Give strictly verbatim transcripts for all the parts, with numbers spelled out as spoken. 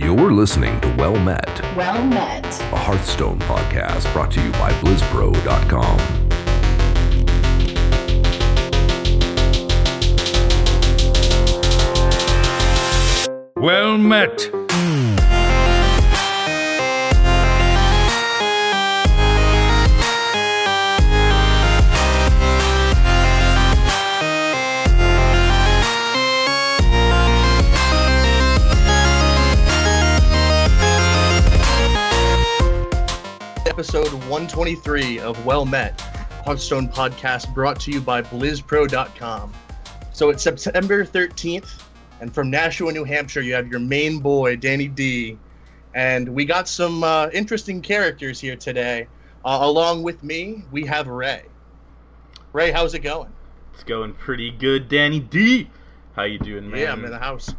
You're listening to Well Met, Well Met, a Hearthstone podcast brought to you by Blizz Pro dot com. Well Met. Episode one twenty-three of Well Met, Hearthstone podcast brought to you by Blizz Pro dot com. So it's September thirteenth, and from Nashua, New Hampshire, you have your main boy, Danny D. And we got some uh, interesting characters here today. Uh, along with me, we have Ray. Ray, how's it going? It's going pretty good, Danny D. How you doing, man? Yeah, I'm in the house.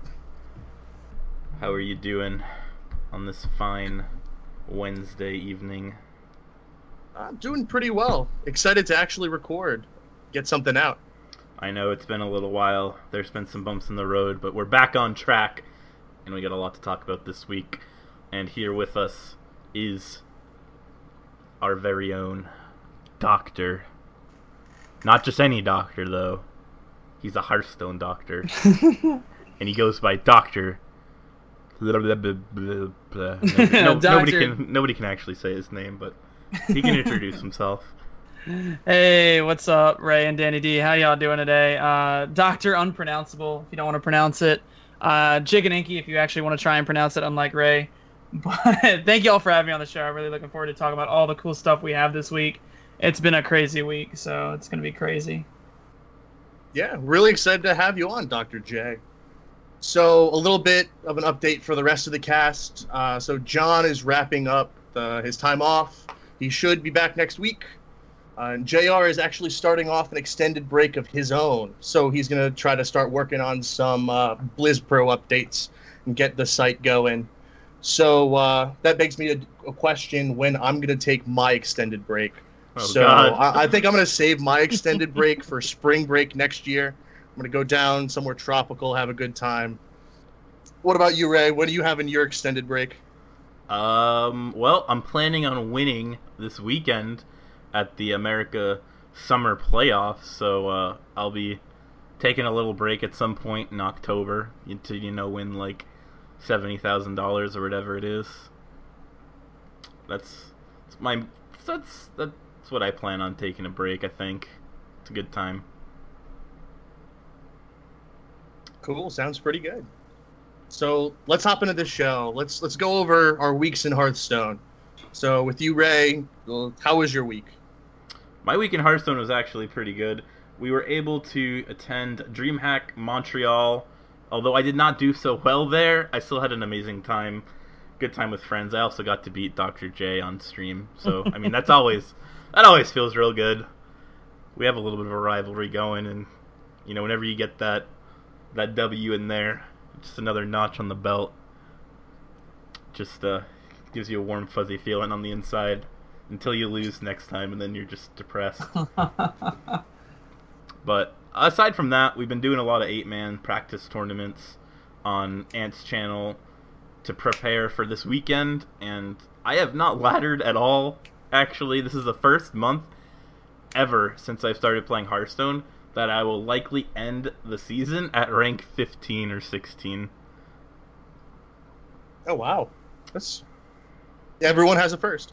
How are you doing on this fine Wednesday evening? I'm doing pretty well. Excited to actually record, get something out. I know it's been a little while. There's been some bumps in the road, but we're back on track, and we got a lot to talk about this week. And here with us is our very own doctor. Not just any doctor, though. He's a Hearthstone doctor. And he goes by Doctor. Blah, blah, blah, blah, blah. Nobody, no, nobody can nobody can actually say his name, but he can introduce himself. Hey, what's up, Ray and Danny D? How y'all doing today? Uh, Doctor Unpronounceable, if you don't want to pronounce it. Uh, Chicken-Inky, if you actually want to try and pronounce it, unlike Ray. But thank y'all for having me on the show. I'm really looking forward to talking about all the cool stuff we have this week. It's been a crazy week, so it's going to be crazy. Yeah, really excited to have you on, Doctor J. So a little bit of an update for the rest of the cast. Uh, so John is wrapping up the, his time off. He should be back next week. Uh, and J R is actually starting off an extended break of his own. So he's going to try to start working on some uh, Blizz Pro updates and get the site going. So uh, that begs me a, a question when I'm going to take my extended break. Oh, so God. I, I think I'm going to save my extended break for spring break next year. I'm going to go down somewhere tropical, have a good time. What about you, Ray? When are you having your extended break? Um, well, I'm planning on winning this weekend at the America Summer Playoffs, so uh, I'll be taking a little break at some point in October to, you know, win like seventy thousand dollars or whatever it is. That's, that's my that's that's what I plan on taking a break. I think it's a good time. Cool, sounds pretty good. So let's hop into the show. Let's let's go over our weeks in Hearthstone. So with you, Ray, well, how was your week? My week in Hearthstone was actually pretty good. We were able to attend DreamHack Montreal. Although I did not do so well there, I still had an amazing time. Good time with friends. I also got to beat Doctor J on stream. So, I mean, that's always that always feels real good. We have a little bit of a rivalry going, and, you know, whenever you get that that W in there, just another notch on the belt. Just uh, gives you a warm, fuzzy feeling on the inside until you lose next time, and then you're just depressed. But aside from that, we've been doing a lot of eight-man practice tournaments on Ant's channel to prepare for this weekend, and I have not laddered at all, actually. This is the first month ever since I've started playing Hearthstone that I will likely end the season at rank fifteen or sixteen. Oh, wow. That's... Everyone has a first.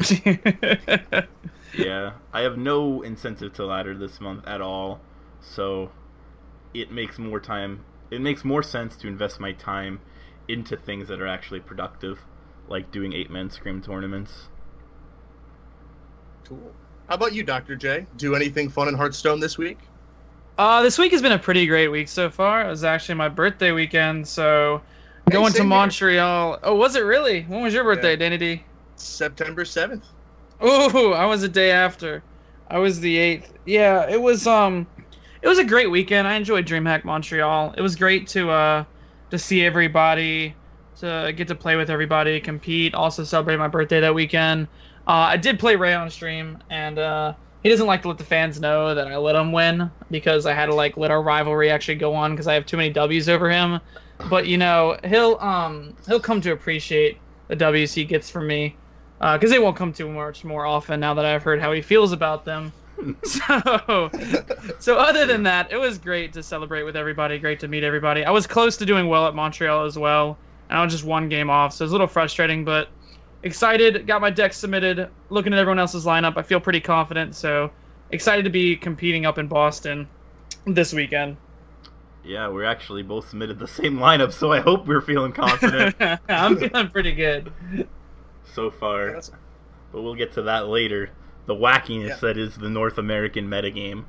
Yeah, I have no incentive to ladder this month at all, so it makes more time, it makes more sense to invest my time into things that are actually productive, like doing eight-man scrim tournaments. Cool. How about you, Doctor J? Do anything fun in Hearthstone this week? Uh, this week has been a pretty great week so far. It was actually my birthday weekend, so Hey, going to same here. Montreal. Oh, was it really? When was your birthday, Yeah. Danny D? September seventh. Oh, I was the day after. I was the eighth. Yeah, it was um, it was a great weekend. I enjoyed DreamHack Montreal. It was great to uh, to see everybody, to get to play with everybody, compete. Also celebrate my birthday that weekend. Uh, I did play Ray on stream, and uh, he doesn't like to let the fans know that I let him win because I had to like let our rivalry actually go on because I have too many W's over him. but you know he'll um he'll come to appreciate the W's he gets from me, because uh, they won't come too much more often now that I've heard how he feels about them. so, so other than that, it was great to celebrate with everybody. Great to meet everybody. I was close to doing well at Montreal as well, and I was just one game off, so it was a little frustrating, but excited. Got my deck submitted. Looking at everyone else's lineup, I feel pretty confident. So excited to be competing up in Boston this weekend. Yeah, we actually both submitted the same lineup, so I hope we're feeling confident. I'm feeling pretty good so far, but we'll get to that later. The wackiness yeah. that is the North American metagame.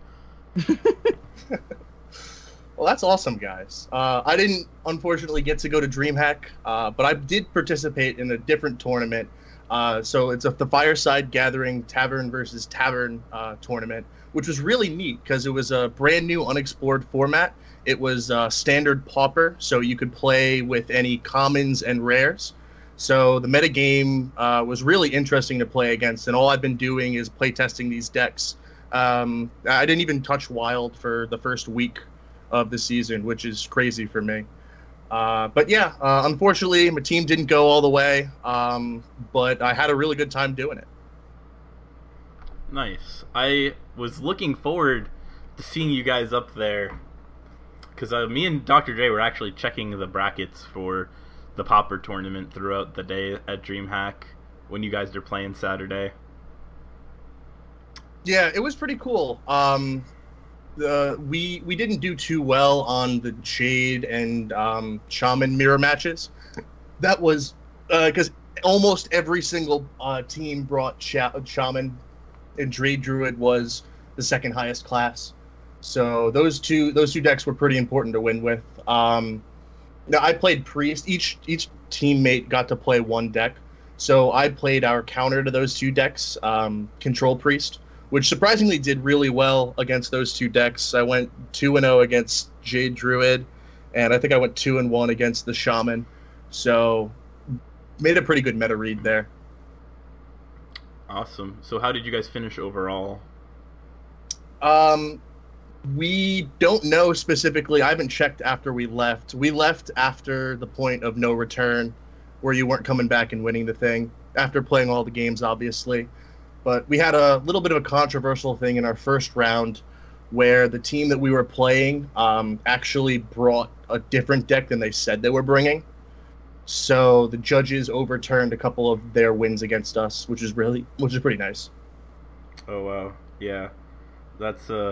Well, that's awesome, guys. Uh, I didn't, unfortunately, get to go to DreamHack, uh, but I did participate in a different tournament. Uh, so it's a, the Fireside Gathering Tavern versus Tavern uh, tournament, which was really neat because it was a brand new unexplored format. It was uh, standard Pauper, so you could play with any commons and rares. So the metagame uh, was really interesting to play against, and all I've been doing is playtesting these decks. Um, I didn't even touch Wild for the first week of the season, which is crazy for me. Uh, but yeah, uh, unfortunately, my team didn't go all the way, um, but I had a really good time doing it. Nice. I was looking forward to seeing you guys up there, because uh, me and Doctor J were actually checking the brackets for the Pauper tournament throughout the day at DreamHack when you guys are playing Saturday. Yeah, it was pretty cool. Um, the we we didn't do too well on the Jade and um, Shaman mirror matches. That was because uh, almost every single uh, team brought Sh- Shaman, and Jade Druid was the second highest class. So those two those two decks were pretty important to win with. Um, Now, I played Priest. Each each teammate got to play one deck. So I played our counter to those two decks, um, Control Priest, which surprisingly did really well against those two decks. I went two and oh against Jade Druid, and I think I went two and one against the Shaman. So made a pretty good meta read there. Awesome. So how did you guys finish overall? Um... We don't know specifically. I haven't checked after we left. We left after the point of no return, where you weren't coming back and winning the thing, after playing all the games, obviously. But we had a little bit of a controversial thing in our first round, where the team that we were playing um, actually brought a different deck than they said they were bringing. So the judges overturned a couple of their wins against us, which is really, which is pretty nice. Oh, wow. Yeah. That's, uh...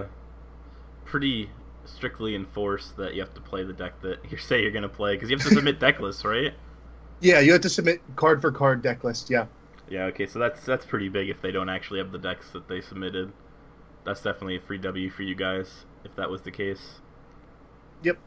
pretty strictly enforced that you have to play the deck that you say you're going to play, because you have to submit deck lists, right? Yeah, you have to submit card for card deck list, yeah. Yeah, okay, so that's that's pretty big if they don't actually have the decks that they submitted. That's definitely a free W for you guys, if that was the case. Yep.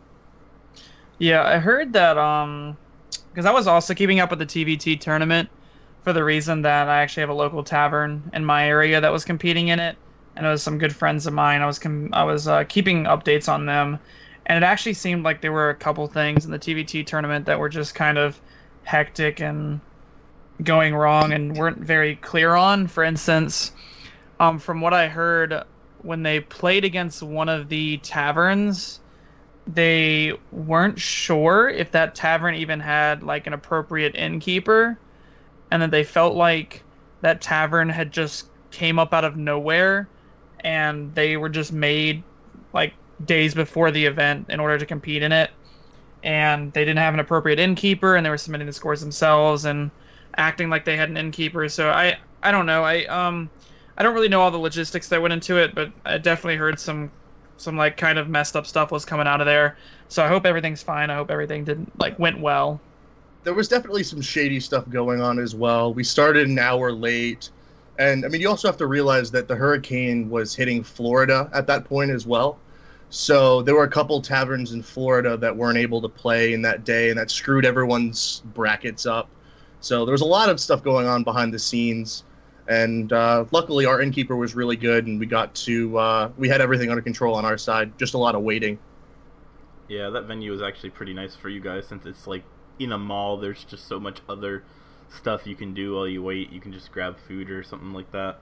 Yeah, I heard that, um, because I was also keeping up with the T V T tournament for the reason that I actually have a local tavern in my area that was competing in it. And it was some good friends of mine. I was com- I was uh, keeping updates on them, and it actually seemed like there were a couple things in the T V T tournament that were just kind of hectic and going wrong and weren't very clear on. For instance, um, from what I heard, when they played against one of the taverns, they weren't sure if that tavern even had like an appropriate innkeeper, and that they felt like that tavern had just came up out of nowhere, and they were just made like days before the event in order to compete in it, and they didn't have an appropriate innkeeper, and they were submitting the scores themselves and acting like they had an innkeeper. So I I don't know. I um I don't really know all the logistics that went into it, but I definitely heard some some like kind of messed up stuff was coming out of there. So I hope everything's fine. I hope everything didn't like went well. There was definitely some shady stuff going on as well. We started an hour late. And, I mean, you also have to realize that the hurricane was hitting Florida at that point as well. So there were a couple taverns in Florida that weren't able to play in that day, and that screwed everyone's brackets up. So there was a lot of stuff going on behind the scenes. And uh, luckily, our innkeeper was really good, and we got to uh, we had everything under control on our side. Just a lot of waiting. Yeah, that venue was actually pretty nice for you guys, since it's like in a mall. There's just so much other stuff you can do while you wait. You can just grab food or something like that.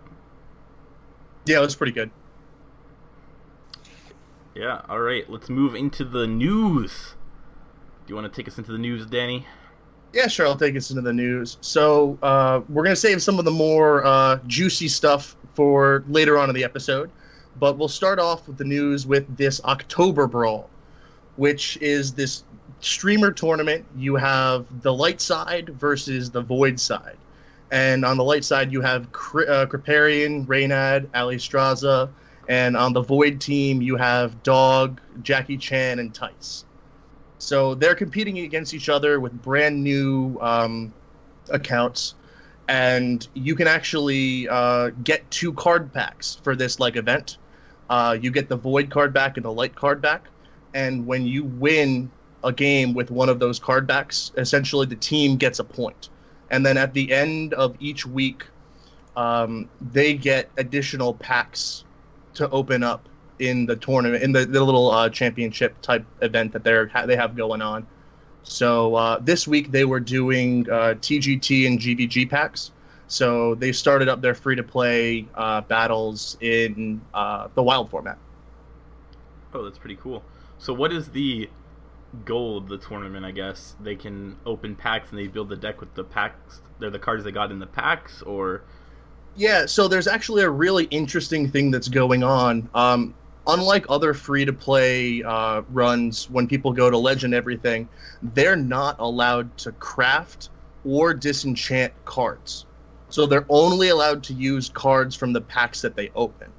Yeah, it was pretty good. Yeah, alright, let's move into the news. you want to take us into the news, Danny? Yeah, sure. I'll take us into the news. So uh, we're going to save some of the more uh, juicy stuff for later on in the episode. But we'll start off with the news with this October Brawl, which is this streamer tournament. You have the light side versus the void side. And on the light side, you have Kri- uh, Kripparrian, Reynad, Ali Straza. And on the void team, you have Dog, Jackie Chan, and Tice. So they're competing against each other with brand new um, accounts, and you can actually uh, get two card packs for this like event. Uh, you get the Void card back and the Light card back, and when you win a game with one of those card backs, essentially the team gets a point. And then at the end of each week, um, they get additional packs to open up in the tournament, in the, the little uh, championship type event that they're they have going on. So uh, this week they were doing uh, T G T and G V G packs. So they started up their free-to-play uh, battles in uh, the Wild format. Oh, that's pretty cool. So what is the goal of the tournament, I guess? They can open packs and they build the deck with the packs. They're the cards they got in the packs, or... Yeah, so there's actually a really interesting thing that's going on. Um, unlike other free-to-play uh, runs, when people go to Legend everything, they're not allowed to craft or disenchant cards. So they're only allowed to use cards from the packs that they open,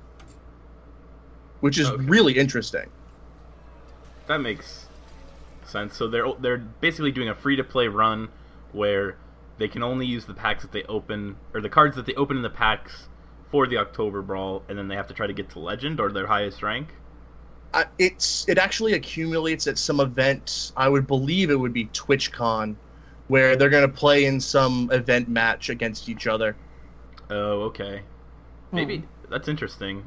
which is okay. Really interesting. That makes sense. So they're they're basically doing a free-to-play run where they can only use the packs that they open, or the cards that they open in the packs for the October Brawl, and then they have to try to get to Legend or their highest rank? Uh, it's It actually accumulates at some event. I would believe it would be TwitchCon, where they're going to play in some event match against each other. Oh, okay. Maybe hmm. That's interesting.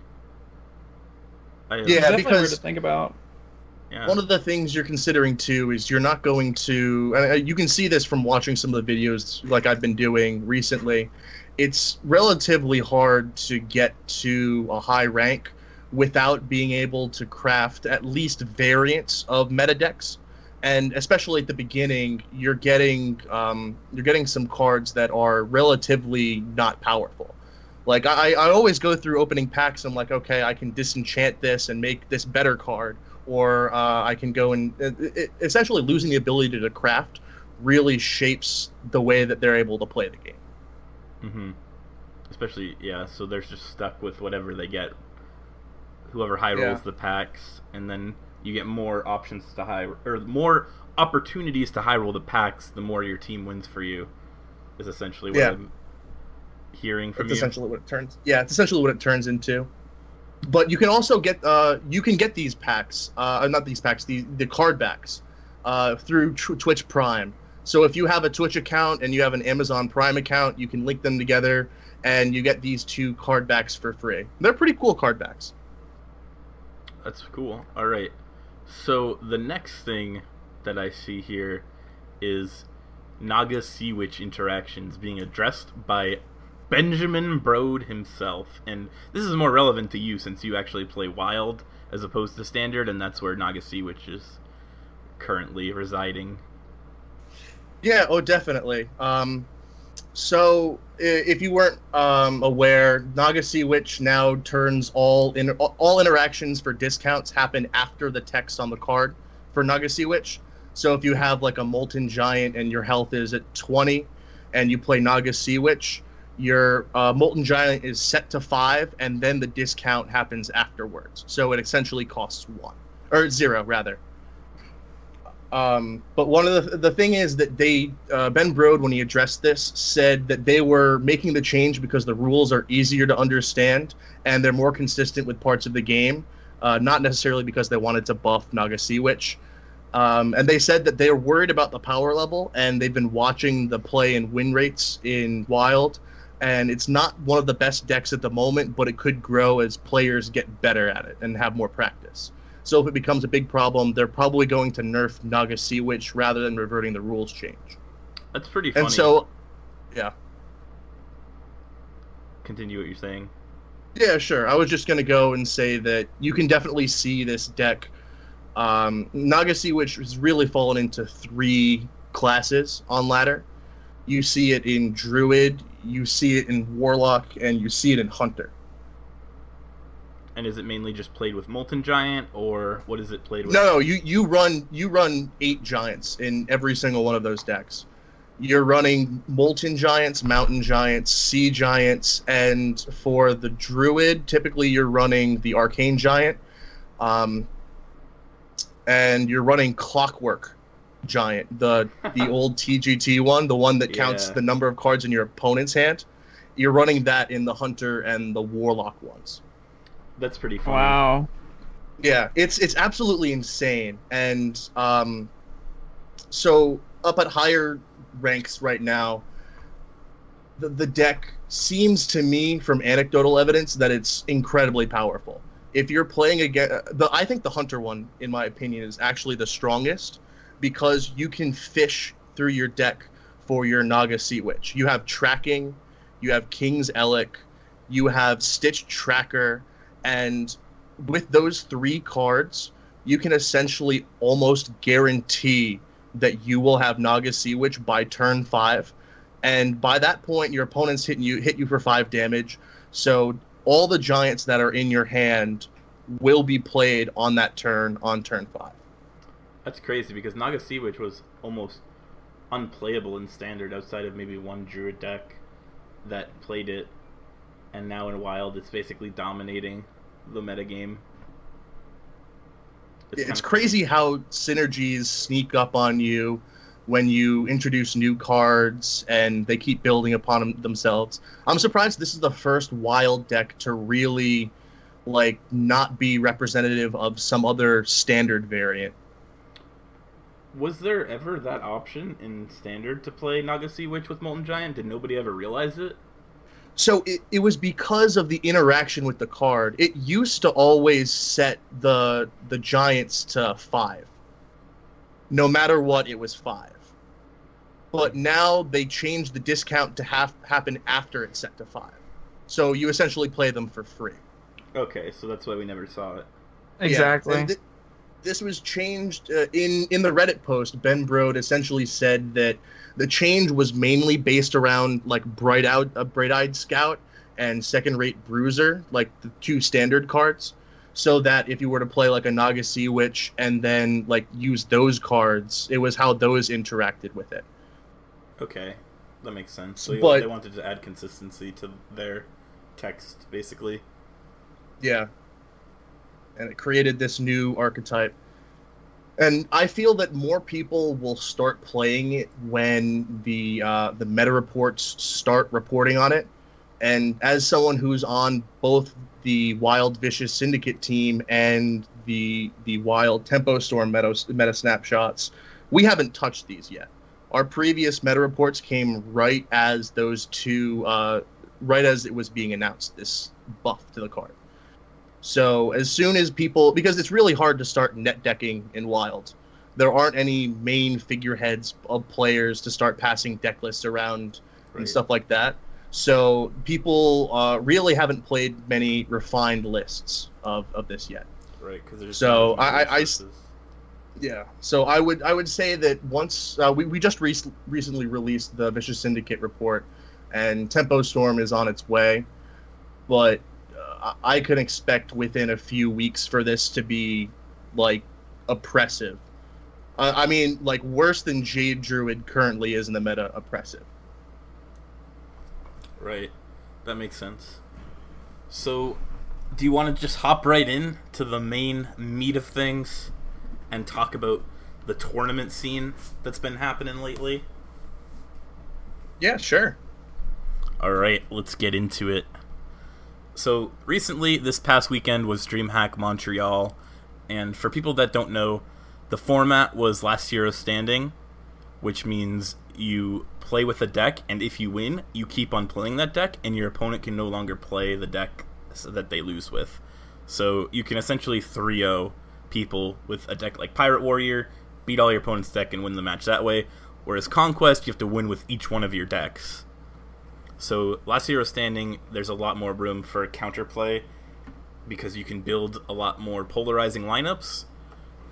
I, uh, yeah, because weird to think about. Yeah. One of the things you're considering too is you're not going to. Uh, you can see this from watching some of the videos like I've been doing recently. It's relatively hard to get to a high rank without being able to craft at least variants of meta decks. And especially at the beginning, you're getting um, you're getting some cards that are relatively not powerful. Like I, I always go through opening packs. I'm like, okay, I can disenchant this and make this better card, or uh, I can go and it, it, essentially losing the ability to craft really shapes the way that they're able to play the game. Mm-hmm. Especially, yeah. So they're just stuck with whatever they get. Whoever high rolls Yeah. the packs, and then you get more options to high, or more opportunities to high roll the packs, the more your team wins for you, is essentially what Yeah. I'm hearing from That's you. essentially what it turns. Yeah, it's essentially what it turns into. But you can also get uh, you can get these packs, uh, not these packs, the the card backs, uh, through tw- Twitch Prime. So if you have a Twitch account and you have an Amazon Prime account, you can link them together, and you get these two card backs for free. They're pretty cool card backs. That's cool. All right. So the next thing that I see here is Naga Sea Witch interactions being addressed by Benjamin Brode himself. And this is more relevant to you since you actually play Wild as opposed to Standard, and that's where Naga Sea Witch is currently residing. Yeah, oh, definitely. Um, so, i- if you weren't um, aware, Naga Sea Witch now turns all in all interactions for discounts happen after the text on the card for Naga Sea Witch. So, if you have like a Molten Giant and your health is at twenty, and you play Naga Sea Witch, your uh, Molten Giant is set to five, and then the discount happens afterwards. So it essentially costs one or zero rather. Um, but one of the the thing is that they uh, Ben Brode, when he addressed this, said that they were making the change because the rules are easier to understand and they're more consistent with parts of the game, uh, not necessarily because they wanted to buff Naga Sea Witch. Um, and they said that they're worried about the power level, and they've been watching the play and win rates in Wild, and it's not one of the best decks at the moment, but it could grow as players get better at it and have more practice. So if it becomes a big problem, they're probably going to nerf Naga Sea Witch rather than reverting the rules change. That's pretty funny. And so, yeah. Continue what you're saying. Yeah, sure. I was just going to go and say that you can definitely see this deck Um, Naga Sea Witch has really fallen into three classes on ladder. You see it in Druid, you see it in Warlock, and you see it in Hunter. And is it mainly just played with Molten Giant, or what is it played with? No, no, you, you run you run eight giants in every single one of those decks. You're running Molten Giants, Mountain Giants, Sea Giants, and for the Druid, typically you're running the Arcane Giant, um, and you're running Clockwork Giant, the the old T G T one, the one that counts Yeah. the number of cards in your opponent's hand. You're running that in the Hunter and the Warlock ones. That's pretty fun. Wow. Yeah, it's it's absolutely insane, and um, so up at higher ranks right now, the the deck seems to me, from anecdotal evidence, that it's incredibly powerful. If you're playing against the, I think the Hunter one, in my opinion, is actually the strongest because you can fish through your deck for your Naga Sea Witch. You have tracking, you have King's Elec, you have Stitch Tracker. And with those three cards, you can essentially almost guarantee that you will have Naga Sea Witch by turn five. And by that point, your opponent's hitting you, hit you for five damage. So all the giants that are in your hand will be played on that turn, on turn five. That's crazy, because Naga Sea Witch was almost unplayable in Standard outside of maybe one Druid deck that played it. And now in Wild, it's basically dominating the metagame. It's, kind it's of crazy how synergies sneak up on you when you introduce new cards and they keep building upon them themselves. I'm surprised this is the first Wild deck to really, like, not be representative of some other Standard variant. Was there ever that option in Standard to play Naga Sea Witch with Molten Giant? Did nobody ever realize it? So it, it was because of the interaction with the card. It used to always set the the giants to five. No matter what, it was five. But now they changed the discount to have happen after it's set to five. So you essentially play them for free. Okay, so that's why we never saw it. Exactly. Yeah, and th- this was changed uh, in in the Reddit post. Ben Brode essentially said that the change was mainly based around like Bright Out, uh, Bright-Eyed Scout and Second Rate Bruiser, like the two standard cards. So that if you were to play like a Naga Sea Witch and then like use those cards, it was how those interacted with it. Okay, that makes sense. So But- they wanted to add consistency to their text, basically. Yeah. And it created this new archetype. And I feel that more people will start playing it when the uh, the meta reports start reporting on it. And as someone who's on both the Wild Vicious Syndicate team and the the Wild Tempo Storm meta, meta snapshots, we haven't touched these yet. Our previous meta reports came right as those two, uh, right as it was being announced, this buff to the card. So as soon as people, because it's really hard to start net decking in Wild, there aren't any main figureheads of players to start passing deck lists around Right. and stuff like that. So people uh, really haven't played many refined lists of, of this yet. Right, because there's So, so many I- I- I s- resources. Yeah. So I would I would say that once uh, we we just re- recently released the Vicious Syndicate report, and Tempo Storm is on its way, but uh, I could expect within a few weeks for this to be like oppressive. Uh, I mean, like worse than Jade Druid currently is in the meta, oppressive. Right, that makes sense. So, do you want to just hop right in to the main meat of things and talk about the tournament scene that's been happening lately? Yeah, sure. Alright, let's get into it. So, recently, this past weekend was DreamHack Montreal, and for people that don't know, the format was Last Hero Standing, which means you play with a deck, and if you win, you keep on playing that deck, and your opponent can no longer play the deck so that they lose with. So, you can essentially three oh people with a deck like Pirate Warrior, beat all your opponent's deck and win the match that way, whereas Conquest, you have to win with each one of your decks. So, Last Hero Standing, there's a lot more room for counterplay because you can build a lot more polarizing lineups.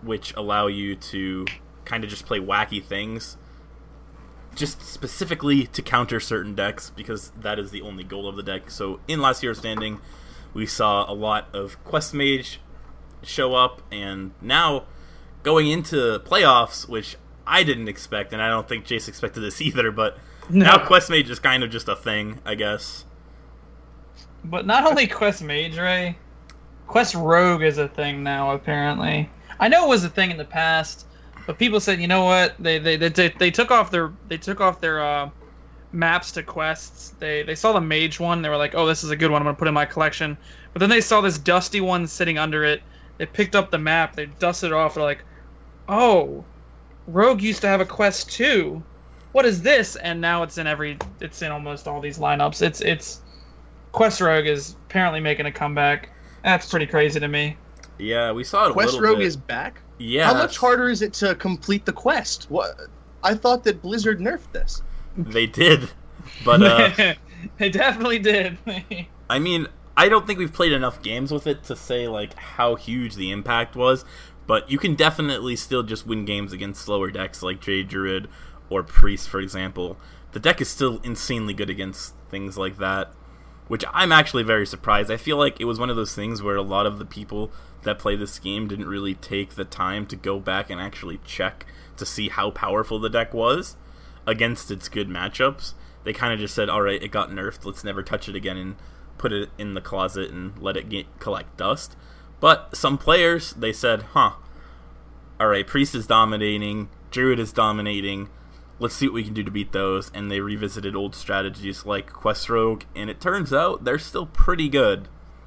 which allow you to kind of just play wacky things, just specifically to counter certain decks, because that is the only goal of the deck. So in Last Hero Standing, we saw a lot of Quest Mage show up, and now going into playoffs, which I didn't expect, and I don't think Jace expected this either, but no. Now Quest Mage is kind of just a thing, I guess. But not only Quest Mage, Ray, Quest Rogue is a thing now, apparently. I know it was a thing in the past, but people said, you know what? They they they, they took off their they took off their uh, maps to quests. They they saw the Mage one. They were like, oh, this is a good one. I'm gonna put it in my collection. But then they saw this dusty one sitting under it. They picked up the map. They dusted it off. They're like, oh, Rogue used to have a quest too. What is this? And now it's in every it's in almost all these lineups. It's it's Quest Rogue is apparently making a comeback. That's pretty crazy to me. Yeah, we saw it a Quest little Rogue bit. is back? Yeah. How much harder is it to complete the quest? What? I thought that Blizzard nerfed this. They did. But, uh... they definitely did. I mean, I don't think we've played enough games with it to say, like, how huge the impact was, but you can definitely still just win games against slower decks like Jade Druid or Priest, for example. The deck is still insanely good against things like that, which I'm actually very surprised. I feel like it was one of those things where a lot of the people that play this game didn't really take the time to go back and actually check to see how powerful the deck was against its good matchups. They kind of just said, alright, it got nerfed, let's never touch it again and put it in the closet and let it get, collect dust. But some players, they said, huh, alright, Priest is dominating, Druid is dominating, let's see what we can do to beat those, and they revisited old strategies like Quest Rogue, and it turns out they're still pretty good.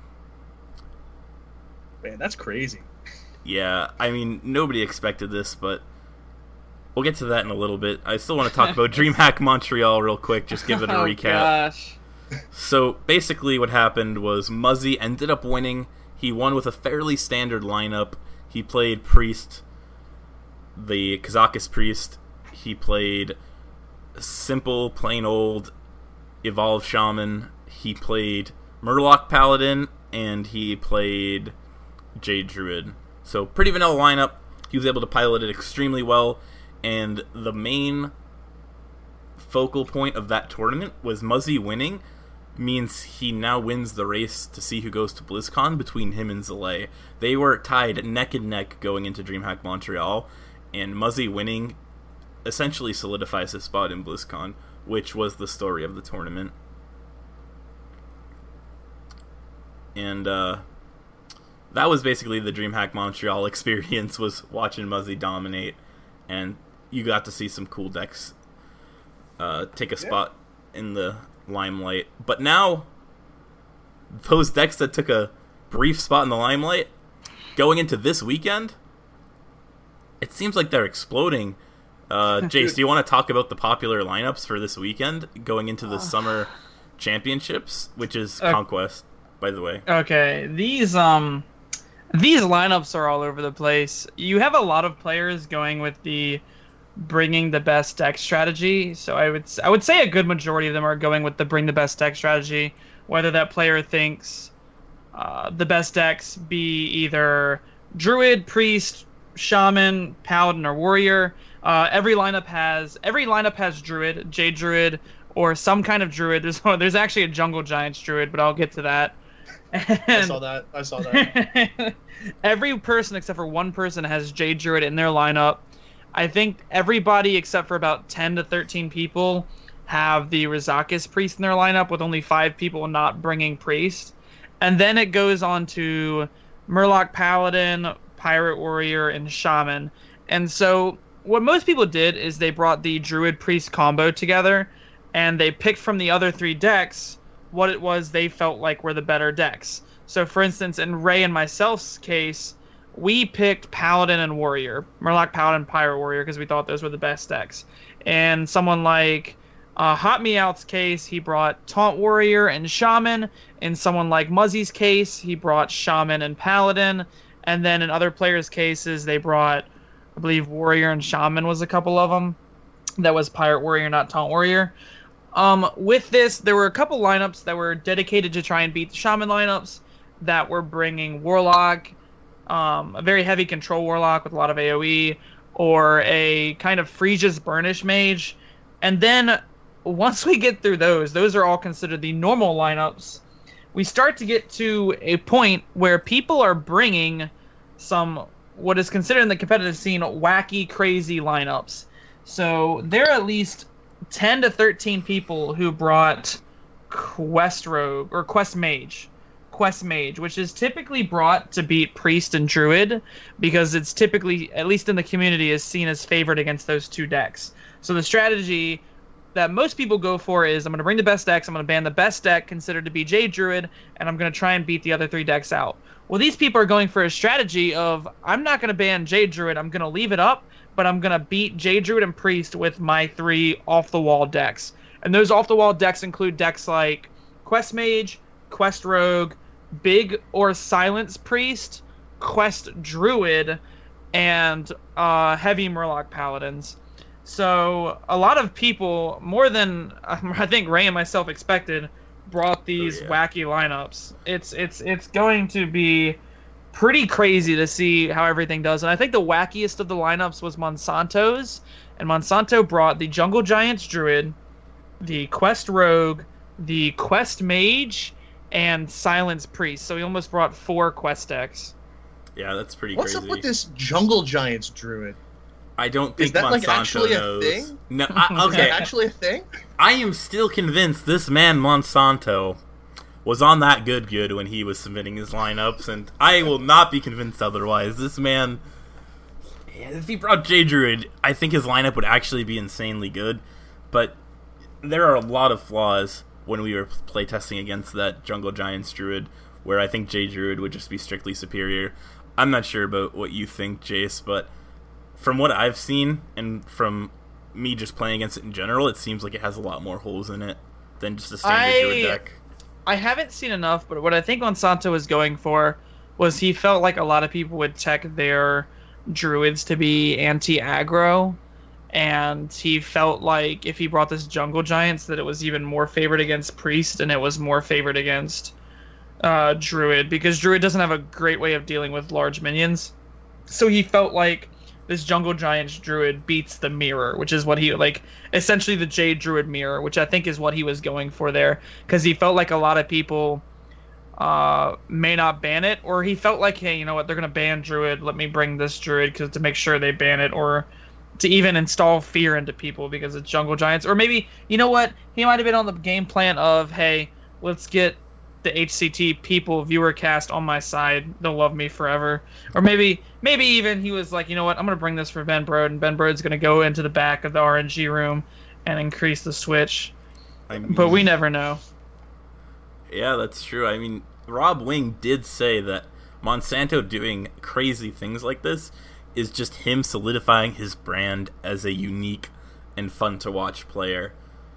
Man, that's crazy. Yeah, I mean, nobody expected this, but we'll get to that in a little bit. I still want to talk about DreamHack Montreal real quick, just give it a oh, recap. Gosh. So, basically what happened was Muzzy ended up winning. He won with a fairly standard lineup. He played Priest, the Kazakus Priest. He played simple, plain old Evolved Shaman. He played Murloc Paladin, and he played Jade Druid. So pretty vanilla lineup. He was able to pilot it extremely well, and the main focal point of that tournament was Muzzy winning means he now wins the race to see who goes to BlizzCon between him and Zalay. They were tied neck and neck going into DreamHack Montreal, and Muzzy winning essentially solidifies his spot in BlizzCon, which was the story of the tournament. And uh, that was basically the DreamHack Montreal experience, was watching Muzzy dominate, and you got to see some cool decks uh, take a spot yeah. in the limelight. But now, those decks that took a brief spot in the limelight, going into this weekend, it seems like they're exploding. Uh, Jace, do you want to talk about the popular lineups for this weekend, going into the Summer Championships, which is uh, Conquest, by the way? Okay, these um, these lineups are all over the place. You have a lot of players going with the bringing the best deck strategy. So I would I would say a good majority of them are going with the bring the best deck strategy. Whether that player thinks uh, the best decks be either Druid, Priest, Shaman, Paladin, or Warrior. Uh, every lineup has every lineup has Druid, Jade Druid, or some kind of Druid. There's there's actually a Jungle Giants Druid, but I'll get to that. And I saw that. I saw that. Every person except for one person has Jade Druid in their lineup. I think everybody except for about ten to thirteen people have the Rizakis Priest in their lineup, with only five people not bringing Priest. And then it goes on to Murloc Paladin, Pirate Warrior, and Shaman. And so what most people did is they brought the Druid Priest combo together, and they picked from the other three decks what it was they felt like were the better decks. So for instance, in Ray and myself's case, we picked Paladin and Warrior. Murloc Paladin, Pirate Warrior, because we thought those were the best decks. And someone like uh, Hot Meowth's case, he brought Taunt Warrior and Shaman. In someone like Muzzy's case, he brought Shaman and Paladin. And then in other players' cases, they brought, I believe, Warrior and Shaman was a couple of them. That was Pirate Warrior, not Taunt Warrior. Um, with this, there were a couple lineups that were dedicated to try and beat the Shaman lineups that were bringing Warlock, um, a very heavy control warlock with a lot of AoE, or a kind of Frisia's Burnish mage. And then once we get through those, those are all considered the normal lineups. We start to get to a point where people are bringing some, what is considered in the competitive scene, wacky, crazy lineups. So there are at least ten to thirteen people who brought Quest Rogue, or Quest Mage. Quest Mage, which is typically brought to beat Priest and Druid, because it's typically, at least in the community, is seen as favored against those two decks. So the strategy that most people go for is, I'm going to bring the best decks, I'm going to ban the best deck considered to be Jade Druid, and I'm going to try and beat the other three decks out. Well, these people are going for a strategy of, I'm not going to ban Jade Druid, I'm going to leave it up, but I'm going to beat Jade Druid and Priest with my three off-the-wall decks. And those off-the-wall decks include decks like Quest Mage, Quest Rogue, Big or Silence Priest, Quest Druid, and uh, Heavy Murloc Paladins. So a lot of people, more than I think Ray and myself expected, brought these oh, yeah. wacky lineups. It's it's it's going to be pretty crazy to see how everything does. And I think the wackiest of the lineups was Monsanto's, and Monsanto brought the Jungle Giants Druid, the Quest Rogue, the Quest Mage, and Silence Priest. So he almost brought four Quest decks. Yeah, that's pretty What's crazy. up with this Jungle Giants Druid? I don't think Is that Monsanto like actually knows. a thing? No, I, okay. Is that actually a thing? I am still convinced this man Monsanto was on that good good when he was submitting his lineups, and I will not be convinced otherwise. This man, if he brought Jade Druid, I think his lineup would actually be insanely good, but there are a lot of flaws when we were playtesting against that Jungle Giants Druid, where I think Jade Druid would just be strictly superior. I'm not sure about what you think, Jace, but from what I've seen, and from me just playing against it in general, it seems like it has a lot more holes in it than just a standard I, Druid deck. I haven't seen enough, but what I think Monsanto was going for was he felt like a lot of people would tech their Druids to be anti-aggro, and he felt like if he brought this Jungle Giants that it was even more favored against Priest, and it was more favored against uh, Druid, because Druid doesn't have a great way of dealing with large minions. So he felt like this Jungle Giants Druid beats the Mirror, which is what he, like, essentially the Jade Druid Mirror, which I think is what he was going for there, because he felt like a lot of people uh, may not ban it, or he felt like, hey, you know what, they're going to ban Druid, let me bring this Druid cause, to make sure they ban it, or to even install fear into people because it's Jungle Giants. Or maybe, you know what, he might have been on the game plan of, hey, let's get the H C T people viewer cast on my side, they'll love me forever. Or maybe maybe even he was like, you know what, I'm gonna bring this for Ben Brode, and Ben Brode's gonna go into the back of the R N G room and increase the switch. I mean, but we never know. Yeah, that's true. I mean, Rob Wing did say that Monsanto doing crazy things like this is just him solidifying his brand as a unique and fun to watch player.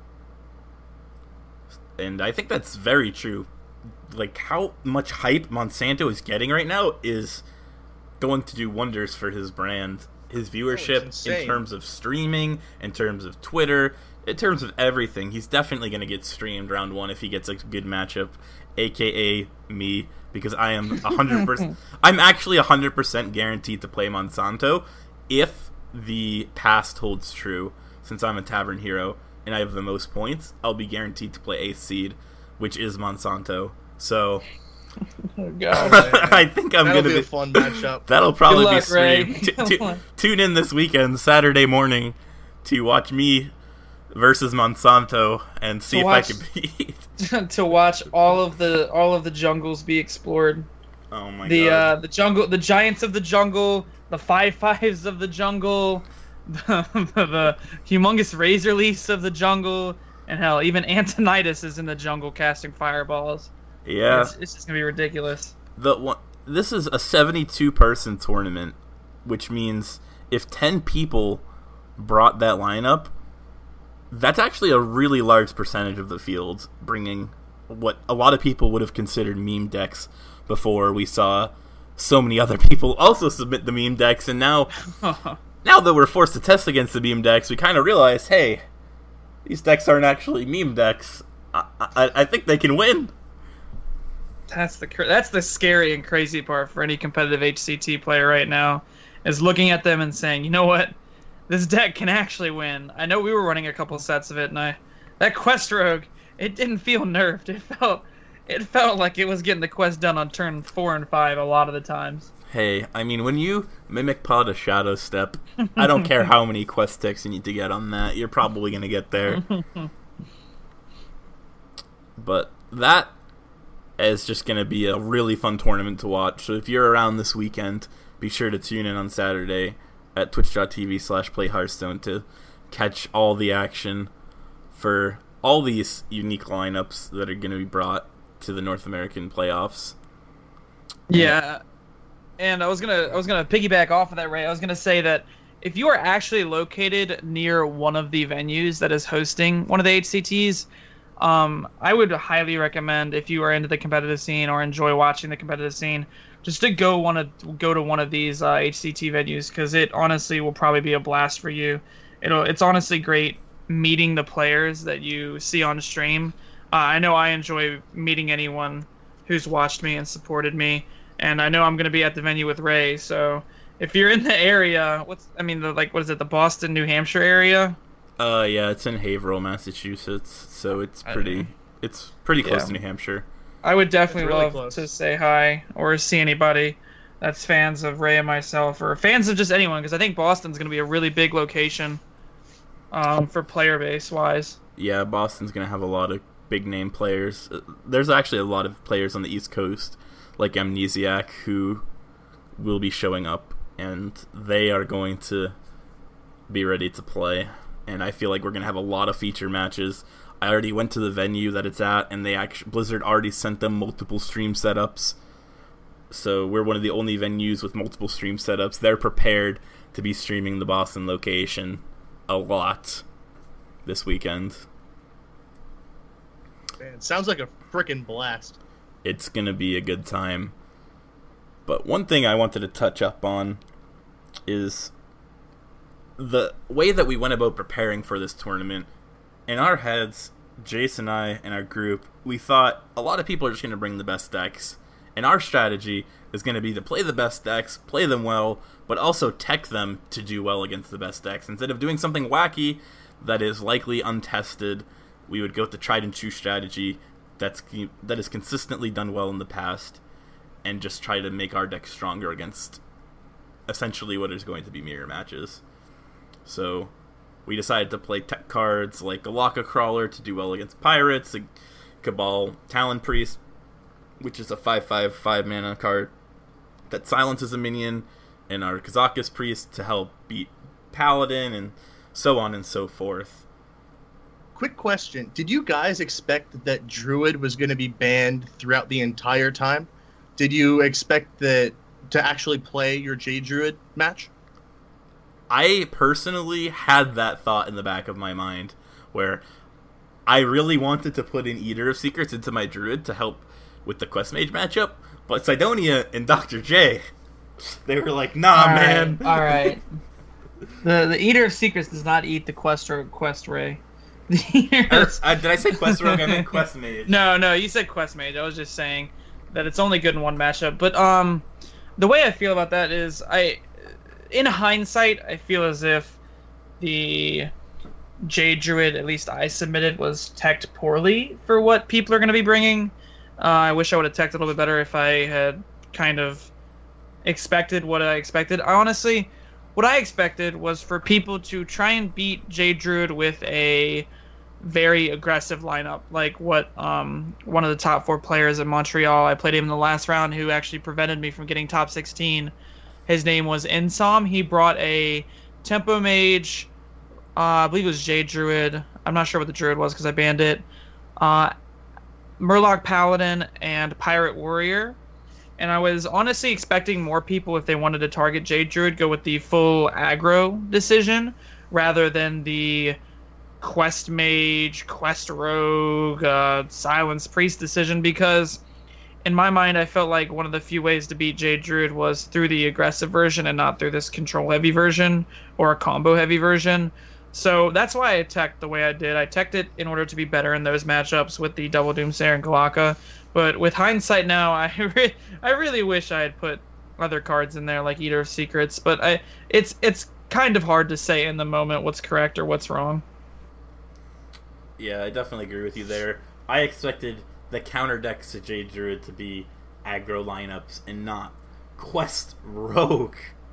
And I think that's very true. Like, how much hype Monsanto is getting right now is going to do wonders for his brand. His viewership oh, in terms of streaming, in terms of Twitter, in terms of everything. He's definitely going to get streamed round one if he gets a good matchup, aka me, because I am one hundred percent I'm actually one hundred percent guaranteed to play Monsanto if the past holds true. Since I'm a Tavern Hero and I have the most points, I'll be guaranteed to play eighth seed, which is Monsanto. So oh, God, I think I'm that'll gonna be be a fun matchup. That'll probably luck, be streamed. Ray. T- t- tune in this weekend, Saturday morning, to watch me versus Monsanto and see to if watch, I can beat. to watch all of the all of the jungles be explored. Oh my the, god! Uh, the jungle, the giants of the jungle, the five fives of the jungle, the, the, the humongous razor leafs of the jungle, and hell, even Antonidas is in the jungle casting fireballs. Yeah, it's, it's just gonna be ridiculous. The one, this is a seventy-two person tournament, which means if ten people brought that lineup, that's actually a really large percentage of the field, bringing what a lot of people would have considered meme decks before we saw so many other people also submit the meme decks, and now now that we're forced to test against the meme decks, we kind of realize, hey, these decks aren't actually meme decks. I, I, I think they can win. That's the cr- that's the scary and crazy part for any competitive H C T player right now, is looking at them and saying, you know what, this deck can actually win. I know we were running a couple sets of it, and I that Quest Rogue, it didn't feel nerfed. It felt it felt like it was getting the quest done on turn four and five a lot of the times. Hey, I mean, when you Mimic Pod a Shadow Step, I don't care how many quest ticks you need to get on that. You're probably going to get there. But that is just going to be a really fun tournament to watch. So if you're around this weekend, be sure to tune in on Saturday at twitch.tv slash play Hearthstone to catch all the action for all these unique lineups that are going to be brought to the North American playoffs. Yeah, and I was gonna I was gonna piggyback off of that, Ray. I was gonna say that if you are actually located near one of the venues that is hosting one of the H C Ts, um, I would highly recommend, if you are into the competitive scene or enjoy watching the competitive scene, just to go one of go to one of these uh, H C T venues, because it honestly will probably be a blast for you. It'll it's honestly great meeting the players that you see on stream. Uh, I know I enjoy meeting anyone who's watched me and supported me, and I know I'm going to be at the venue with Ray. So if you're in the area, what's I mean, the, like what is it, the Boston, New Hampshire area? Uh, yeah, it's in Haverhill, Massachusetts, so it's pretty it's pretty close Yeah. to New Hampshire. I would definitely really love close. to say hi or see anybody that's fans of Ray and myself, or fans of just anyone, because I think Boston's going to be a really big location um, for player base wise. Yeah, Boston's going to have a lot of big name players. Uh, There's actually a lot of players on the East Coast, like Amnesiac, who will be showing up, and they are going to be ready to play. And I feel like we're going to have a lot of feature matches. I already went to the venue that it's at, and they actually Blizzard already sent them multiple stream setups. So we're one of the only venues with multiple stream setups. They're prepared to be streaming the Boston location a lot this weekend. Man, sounds like a freaking blast. It's going to be a good time. But one thing I wanted to touch up on is the way that we went about preparing for this tournament. In our heads, Jace and I and our group, we thought a lot of people are just going to bring the best decks. And our strategy is going to be to play the best decks, play them well, but also tech them to do well against the best decks. Instead of doing something wacky that is likely untested, we would go with the tried and true strategy that's that has consistently done well in the past, and just try to make our deck stronger against essentially what is going to be mirror matches. So we decided to play tech cards like Galaka Crawler to do well against Pirates, a Cabal Talon Priest, which is a five five five mana card that silences a minion, and our Kazakus Priest to help beat Paladin, and so on and so forth. Quick question. Did you guys expect that Druid was going to be banned throughout the entire time? Did you expect that to actually play your J Druid match? I personally had that thought in the back of my mind, where I really wanted to put in Eater of Secrets into my Druid to help with the Quest Mage matchup, but Sidonia and Doctor J, they were like, nah, All right, man. all right. The the Eater of Secrets does not eat the Quest Rogue Quest Ray. The Eater Or, of- uh, did I say Quest Rogue? I meant Quest Mage. No, no, you said Quest Mage. I was just saying that it's only good in one matchup. But um, the way I feel about that is, I, in hindsight, I feel as if the J Druid, at least I submitted, was teched poorly for what people are going to be bringing. Uh, I wish I would have teched a little bit better if I had kind of expected what I expected. I honestly, what I expected was for people to try and beat J Druid with a very aggressive lineup, like what um, one of the top four players in Montreal, I played him in the last round, who actually prevented me from getting top sixteen. His name was Insom. He brought a Tempo Mage, uh, I believe it was J Druid. I'm not sure what the Druid was because I banned it. Uh, Murloc Paladin and Pirate Warrior. And I was honestly expecting more people, if they wanted to target J Druid, go with the full aggro decision rather than the Quest Mage, Quest Rogue, uh, Silence Priest decision, because in my mind I felt like one of the few ways to beat J Druid was through the aggressive version and not through this control heavy version or a combo heavy version. So that's why I teched the way I did. I teched it in order to be better in those matchups with the double Doomsayer and Galaka. But with hindsight now, I re- I really wish I had put other cards in there like Eater of Secrets. But I it's it's kind of hard to say in the moment what's correct or what's wrong. Yeah, I definitely agree with you there. I expected the counter decks to Jade Druid to be aggro lineups and not Quest Rogue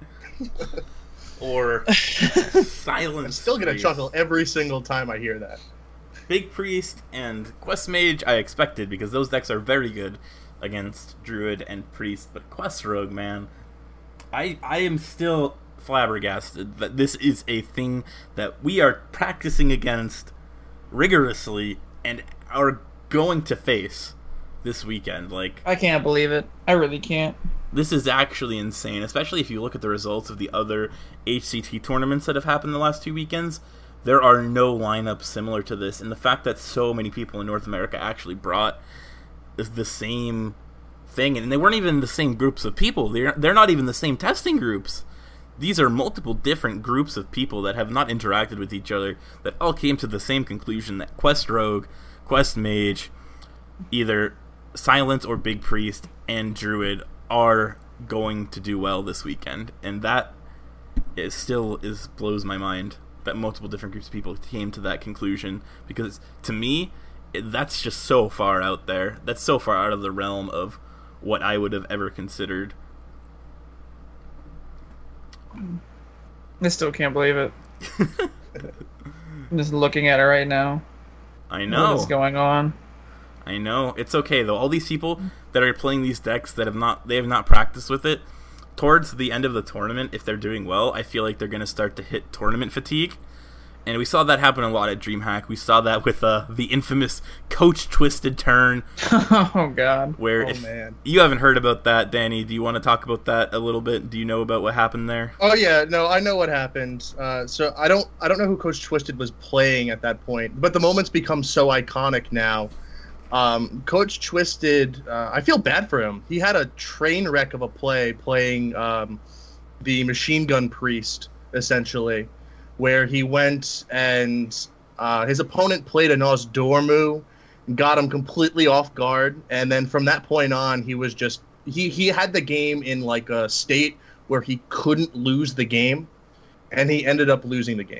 or Silence. I'm still gonna Priest. chuckle every single time I hear that. Big Priest and Quest Mage I expected because those decks are very good against Druid and Priest, but Quest Rogue, man, I I am still flabbergasted that this is a thing that we are practicing against rigorously and are going to face this weekend. Like, I can't believe it. I really can't. this is actually insane, especially if you look at the results of the other H C T tournaments that have happened the last two weekends. There are no lineups similar to this, and the fact that so many people in North America actually brought the same thing, and they weren't even the same groups of people. They're they're not even the same testing groups. These are multiple different groups of people that have not interacted with each other that all came to the same conclusion that Quest Rogue, Quest Mage, either Silence or Big Priest, and Druid are going to do well this weekend, and that is still is blows my mind that multiple different groups of people came to that conclusion, because to me it, that's just so far out there. That's so far out of the realm of what I would have ever considered. I still can't believe it. I'm just looking at it right now. I know What's going on? I know. It's okay though. All these people that are playing these decks that have not they have not practiced with it, towards the end of the tournament, if they're doing well, I feel like they're going to start to hit tournament fatigue. And we saw that happen a lot at DreamHack. We saw that with uh, the infamous Coach Twisted turn. Oh, God. Where Oh, if man. you haven't heard about that, Danny, do you want to talk about that a little bit? Do you know about what happened there? Oh yeah, no, I know what happened. Uh, so I don't, I don't know who Coach Twisted was playing at that point, but the moment's become so iconic now. Um, Coach Twisted, uh, I feel bad for him. He had a train wreck of a play playing um, the Machine Gun Priest, essentially, where he went and uh, his opponent played a Nosdormu, got him completely off guard, and then from that point on, he was just he he had the game in like a state where he couldn't lose the game, and he ended up losing the game.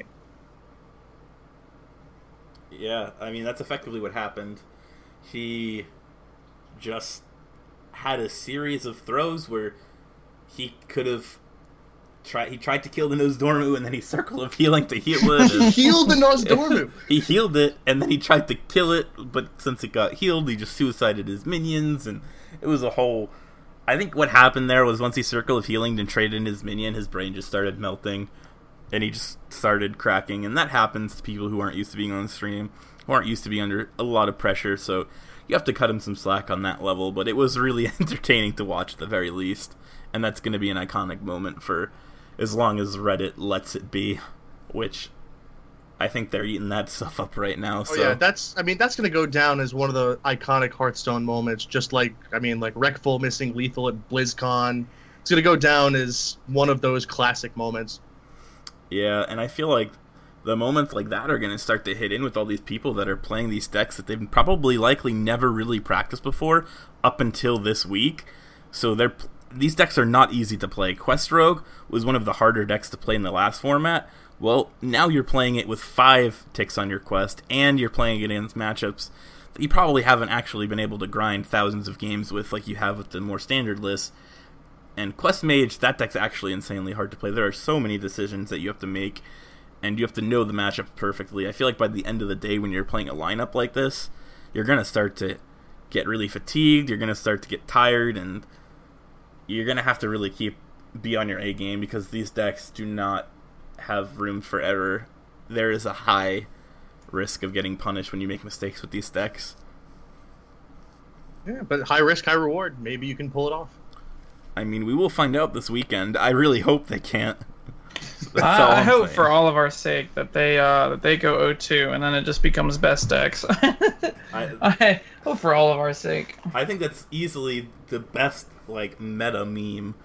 Yeah, I mean, that's effectively what happened. He just had a series of throws where he could have tried. He tried to kill the Nosdormu, and then he Circle of Healing to heal it. He healed the Nosdormu. He healed it, and then he tried to kill it, but since it got healed, he just suicided his minions, and it was a whole... I think what happened there was once he Circle of Healinged and traded in his minion, his brain just started melting, and he just started cracking, and that happens to people who aren't used to being on the stream, who aren't used to being under a lot of pressure, so you have to cut him some slack on that level, but it was really entertaining to watch at the very least, and that's going to be an iconic moment for as long as Reddit lets it be, which I think they're eating that stuff up right now. So. Oh yeah, that's. I mean, that's gonna go down as one of the iconic Hearthstone moments. Just like, I mean, like Rekful missing lethal at BlizzCon. It's gonna go down as one of those classic moments. Yeah, and I feel like the moments like that are gonna start to hit in with all these people that are playing these decks that they've probably likely never really practiced before up until this week. So they're. These decks are not easy to play. Quest Rogue was one of the harder decks to play in the last format. Well, now you're playing it with five ticks on your quest, and you're playing it against matchups that you probably haven't actually been able to grind thousands of games with like you have with the more standard lists. And Quest Mage, that deck's actually insanely hard to play. There are so many decisions that you have to make, and you have to know the matchup perfectly. I feel like by the end of the day when you're playing a lineup like this, you're going to start to get really fatigued, you're going to start to get tired, and you're going to have to really keep be on your A game because these decks do not have room for error. There is a high risk of getting punished when you make mistakes with these decks. Yeah, but high risk, high reward. Maybe you can pull it off. I mean, we will find out this weekend. I really hope they can't. That's I, all I I'm hope saying. for all of our sake that they uh, that they go oh two and then it just becomes best decks. I, I hope for all of our sake. I think that's easily the best like meta meme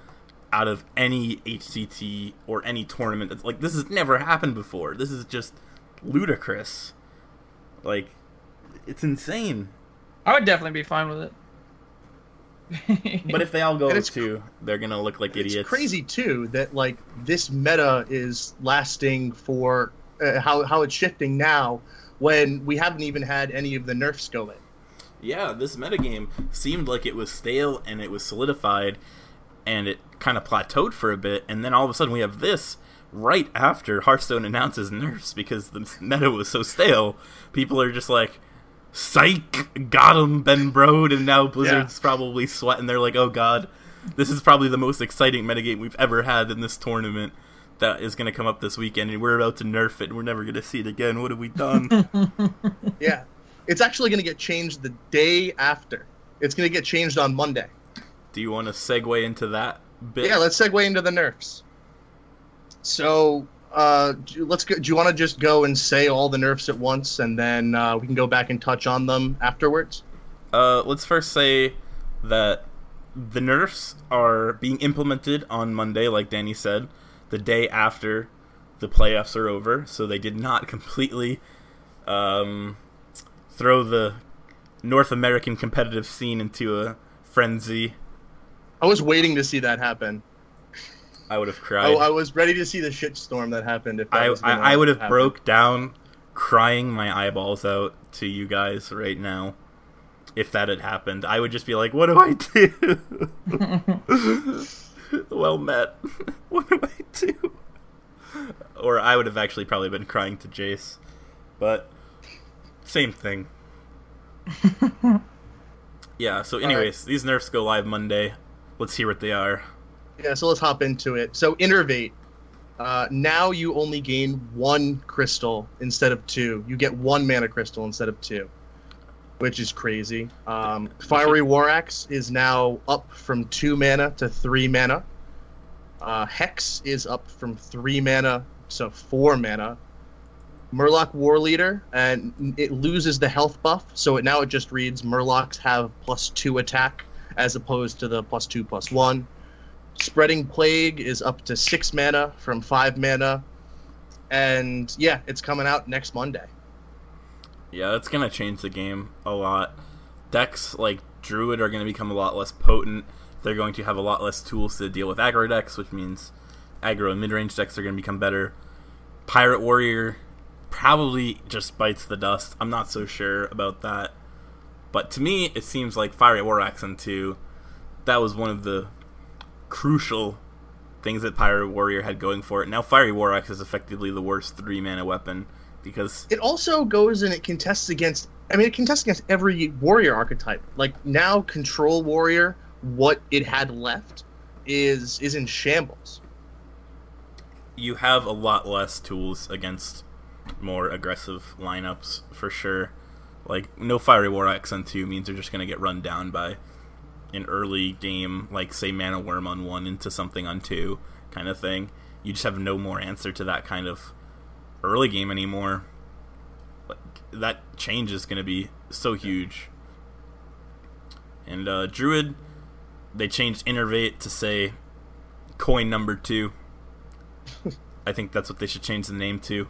out of any H C T or any tournament. It's like, this has never happened before. This is just ludicrous. Like, it's insane. I would definitely be fine with it. But if they all go And it's too, they're gonna look like idiots. It's crazy too that like this meta is lasting for uh, how how it's shifting now when we haven't even had any of the nerfs go in. Yeah, this metagame seemed like it was stale and it was solidified and it kind of plateaued for a bit, and then all of a sudden we have this right after Hearthstone announces nerfs because the meta was so stale. People are just like, psych, got him, Ben Brode, and now Blizzard's Yeah. probably sweating. They're like, oh god, this is probably the most exciting metagame we've ever had in this tournament that is going to come up this weekend, and we're about to nerf it, and we're never going to see it again. What have we done? Yeah, it's actually going to get changed the day after. It's going to get changed on Monday. Do you want to segue into that bit? Yeah, let's segue into the nerfs. So, uh, do- let's go. Do you want to just go and say all the nerfs at once, and then uh, we can go back and touch on them afterwards? Uh, let's first say that the nerfs are being implemented on Monday, like Danny said, the day after the playoffs are over. So they did not completely um, throw the North American competitive scene into a frenzy. I was waiting to see that happen. I would have I, cried. I was ready to see the shitstorm that happened. If that I, was I, gonna I would have happen. broke down crying my eyeballs out to you guys right now if that had happened. I would just be like, what do I do? Well met. What do I do? Or I would have actually probably been crying to Jace. But same thing. Yeah, so anyways, these nerfs go live Monday. Let's hear what they are. Yeah, so let's hop into it. So Innervate. Uh, now you only gain one crystal instead of two. You get one mana crystal instead of two, which is crazy. Um, Fiery War Axe is now up from two mana to three mana. Uh, Hex is up from three mana to four mana. Murloc War Leader, and it loses the health buff, so it now it just reads Murlocs have plus two attack as opposed to the plus two plus one. Spreading Plague is up to six mana from five mana, and yeah, it's coming out next Monday. Yeah, that's going to change the game a lot. Decks like Druid are going to become a lot less potent. They're going to have a lot less tools to deal with aggro decks, which means aggro and mid-range decks are going to become better. Pirate Warrior probably just bites the dust. I'm not so sure about that. But to me, it seems like Fiery War Axe on two, that was one of the crucial things that Pirate Warrior had going for it. Now Fiery War Axe is effectively the worst three mana weapon because It also goes and it contests against. I mean, it contests against every warrior archetype. Like now, Control Warrior, what it had left, is is in shambles. you have a lot less tools against more aggressive lineups for sure. Like no Fiery War Axe on two means they're just going to get run down by an early game, like say Mana Worm on one into something on two kind of thing. You just have no more answer to that kind of early game anymore. Like, that change is going to be so huge. And uh, Druid, they changed Innervate to say coin number two. I think that's what they should change the name to.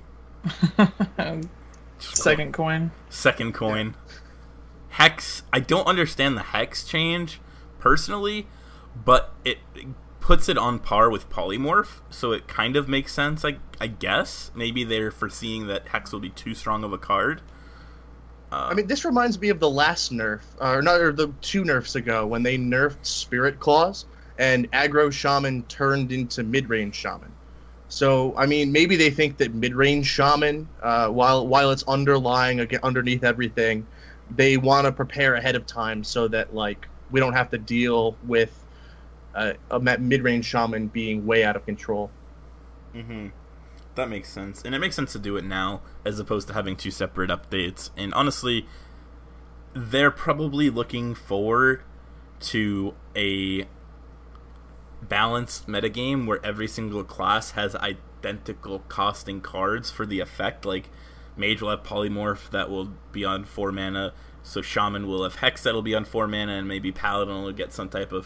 Second coin. Second coin. Hex, I don't understand the Hex change personally, but it puts it on par with Polymorph, so it kind of makes sense, I, I guess. Maybe they're foreseeing that Hex will be too strong of a card. Uh, I mean, this reminds me of the last nerf, or not, or the two nerfs ago when they nerfed Spirit Claws and aggro Shaman turned into mid-range Shaman. So, I mean, maybe they think that mid-range Shaman, uh, while while it's underlying ag- underneath everything, they want to prepare ahead of time so that like we don't have to deal with uh, a ma- mid-range Shaman being way out of control. Mm-hmm. That makes sense. And it makes sense to do it now as opposed to having two separate updates. And honestly, they're probably looking forward to a balanced metagame where every single class has identical costing cards for the effect. Like, Mage will have Polymorph that will be on four mana, so Shaman will have Hex that'll be on four mana, and maybe Paladin will get some type of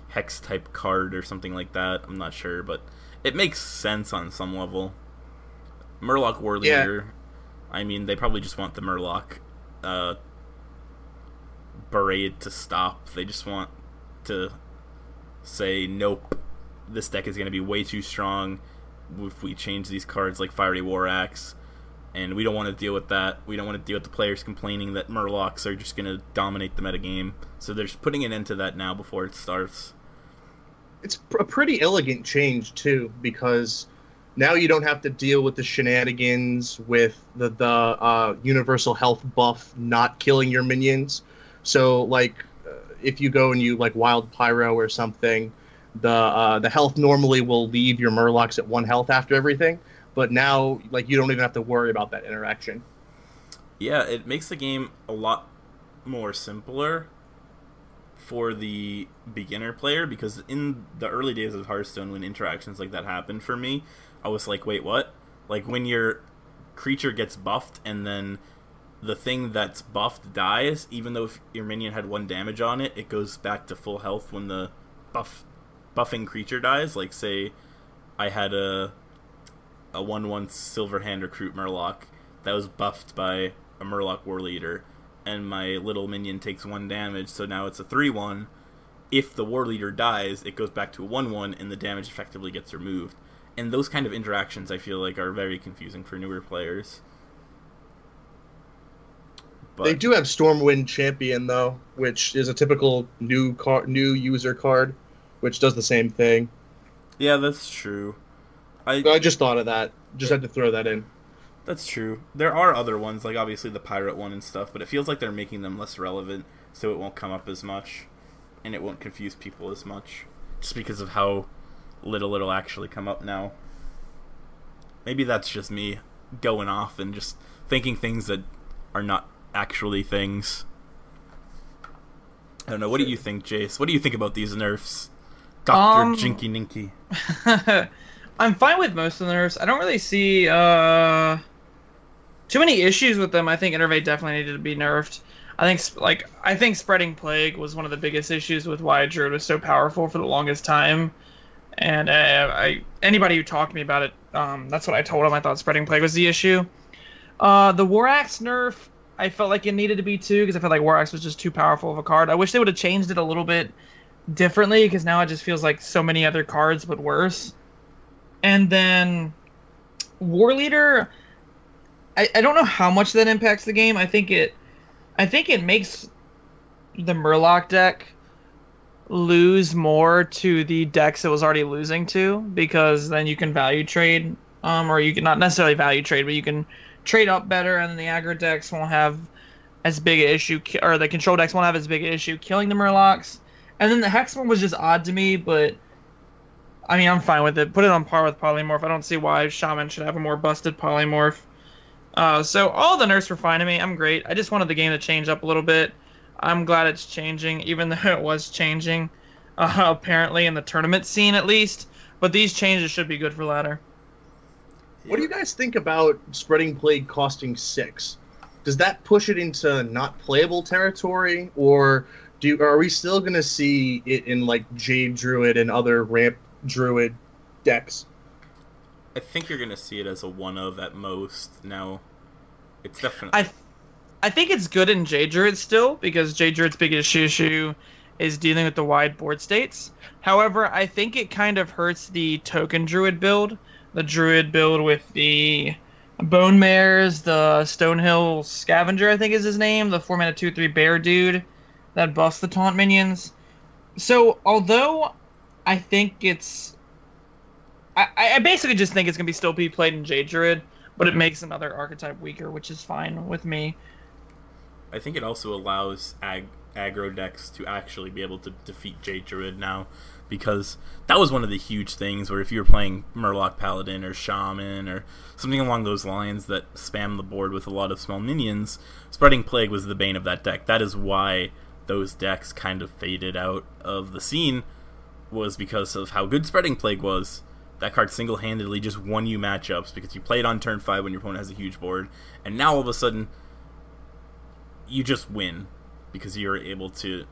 hex type card or something like that. I'm not sure, but it makes sense on some level. Murloc War Leader, yeah. I mean, they probably just want the Murloc uh, Barade to stop. They just want to say, nope, this deck is going to be way too strong if we change these cards like Fiery War Axe, and we don't want to deal with that. We don't want to deal with the players complaining that Murlocs are just going to dominate the metagame. So they're just putting an end to that now before it starts. It's a pretty elegant change, too, because now you don't have to deal with the shenanigans with the, the uh, universal health buff not killing your minions. So, like, uh, if you go and you, like, Wild Pyro or something, the uh, the health normally will leave your Murlocs at one health after everything. But now, like, you don't even have to worry about that interaction. Yeah, it makes the game a lot more simpler for the beginner player, because in the early days of Hearthstone, when interactions like that happened for me, I was like, wait, what? Like, when your creature gets buffed and then the thing that's buffed dies, even though if your minion had one damage on it, it goes back to full health when the buff buffing creature dies. Like, say I had a a one one Silverhand Recruit Murloc that was buffed by a Murloc War Leader, and my little minion takes one damage, so now it's a three one. If the War Leader dies, it goes back to a one one, and the damage effectively gets removed. And those kind of interactions, I feel like, are very confusing for newer players. But they do have Stormwind Champion, though, which is a typical new car- new user card, which does the same thing. Yeah, that's true. I I just thought of that. Just had to throw that in. That's true. There are other ones, like obviously the Pirate one and stuff, but it feels like they're making them less relevant, so it won't come up as much, and it won't confuse people as much, just because of how little it'll actually come up now. Maybe that's just me going off and just thinking things that are not actually things. I don't know. What do you think, Jace? What do you think about these nerfs? Doctor Um, Jinky Ninky. I'm fine with most of the nerfs. I don't really see uh, too many issues with them. I think Innervate definitely needed to be nerfed. I think like I think Spreading Plague was one of the biggest issues with why Druid was so powerful for the longest time. And uh, I anybody who talked to me about it, um, that's what I told them. I thought Spreading Plague was the issue. Uh, the War Axe nerf, I felt like it needed to be too, because I felt like War Axe was just too powerful of a card. I wish they would have changed it a little bit differently, because now it just feels like so many other cards, but worse. And then War Leader, I, I don't know how much that impacts the game. I think it, I think it makes the Murloc deck lose more to the decks it was already losing to, because then you can value trade, um, or you can not necessarily value trade, but you can trade up better, and then the aggro decks won't have as big an issue, or the control decks won't have as big an issue killing the Murlocs. And then the Hex one was just odd to me, but I mean, I'm fine with it. Put it on par with Polymorph. I don't see why Shaman should have a more busted Polymorph. Uh, so all the nerfs were fine to me. I'm great. I just wanted the game to change up a little bit. I'm glad it's changing, even though it was changing, uh, apparently, in the tournament scene at least. But these changes should be good for ladder. What do you guys think about Spreading Plague costing six? Does that push it into not playable territory, or do you, are we still going to see it in like Jade Druid and other ramp Druid decks? I think you're going to see it as a one of at most. Now, it's definitely... I, I think it's good in Jade Druid still, because Jade Druid's biggest issue is dealing with the wide board states. However, I think it kind of hurts the Token Druid build. The Druid build with the Bone Mares, the Stonehill Scavenger, I think is his name, the four mana two three bear dude that buffs the taunt minions. So, although I think it's... I, I basically just think it's going to be still be played in Jade Druid, but it makes another archetype weaker, which is fine with me. I think it also allows ag- aggro decks to actually be able to defeat Jade Druid now, because that was one of the huge things where if you were playing Murloc Paladin or Shaman or something along those lines that spam the board with a lot of small minions, Spreading Plague was the bane of that deck. That is why those decks kind of faded out of the scene, was because of how good Spreading Plague was. That card single-handedly just won you matchups because you played on turn five when your opponent has a huge board, and now all of a sudden you just win because you're able to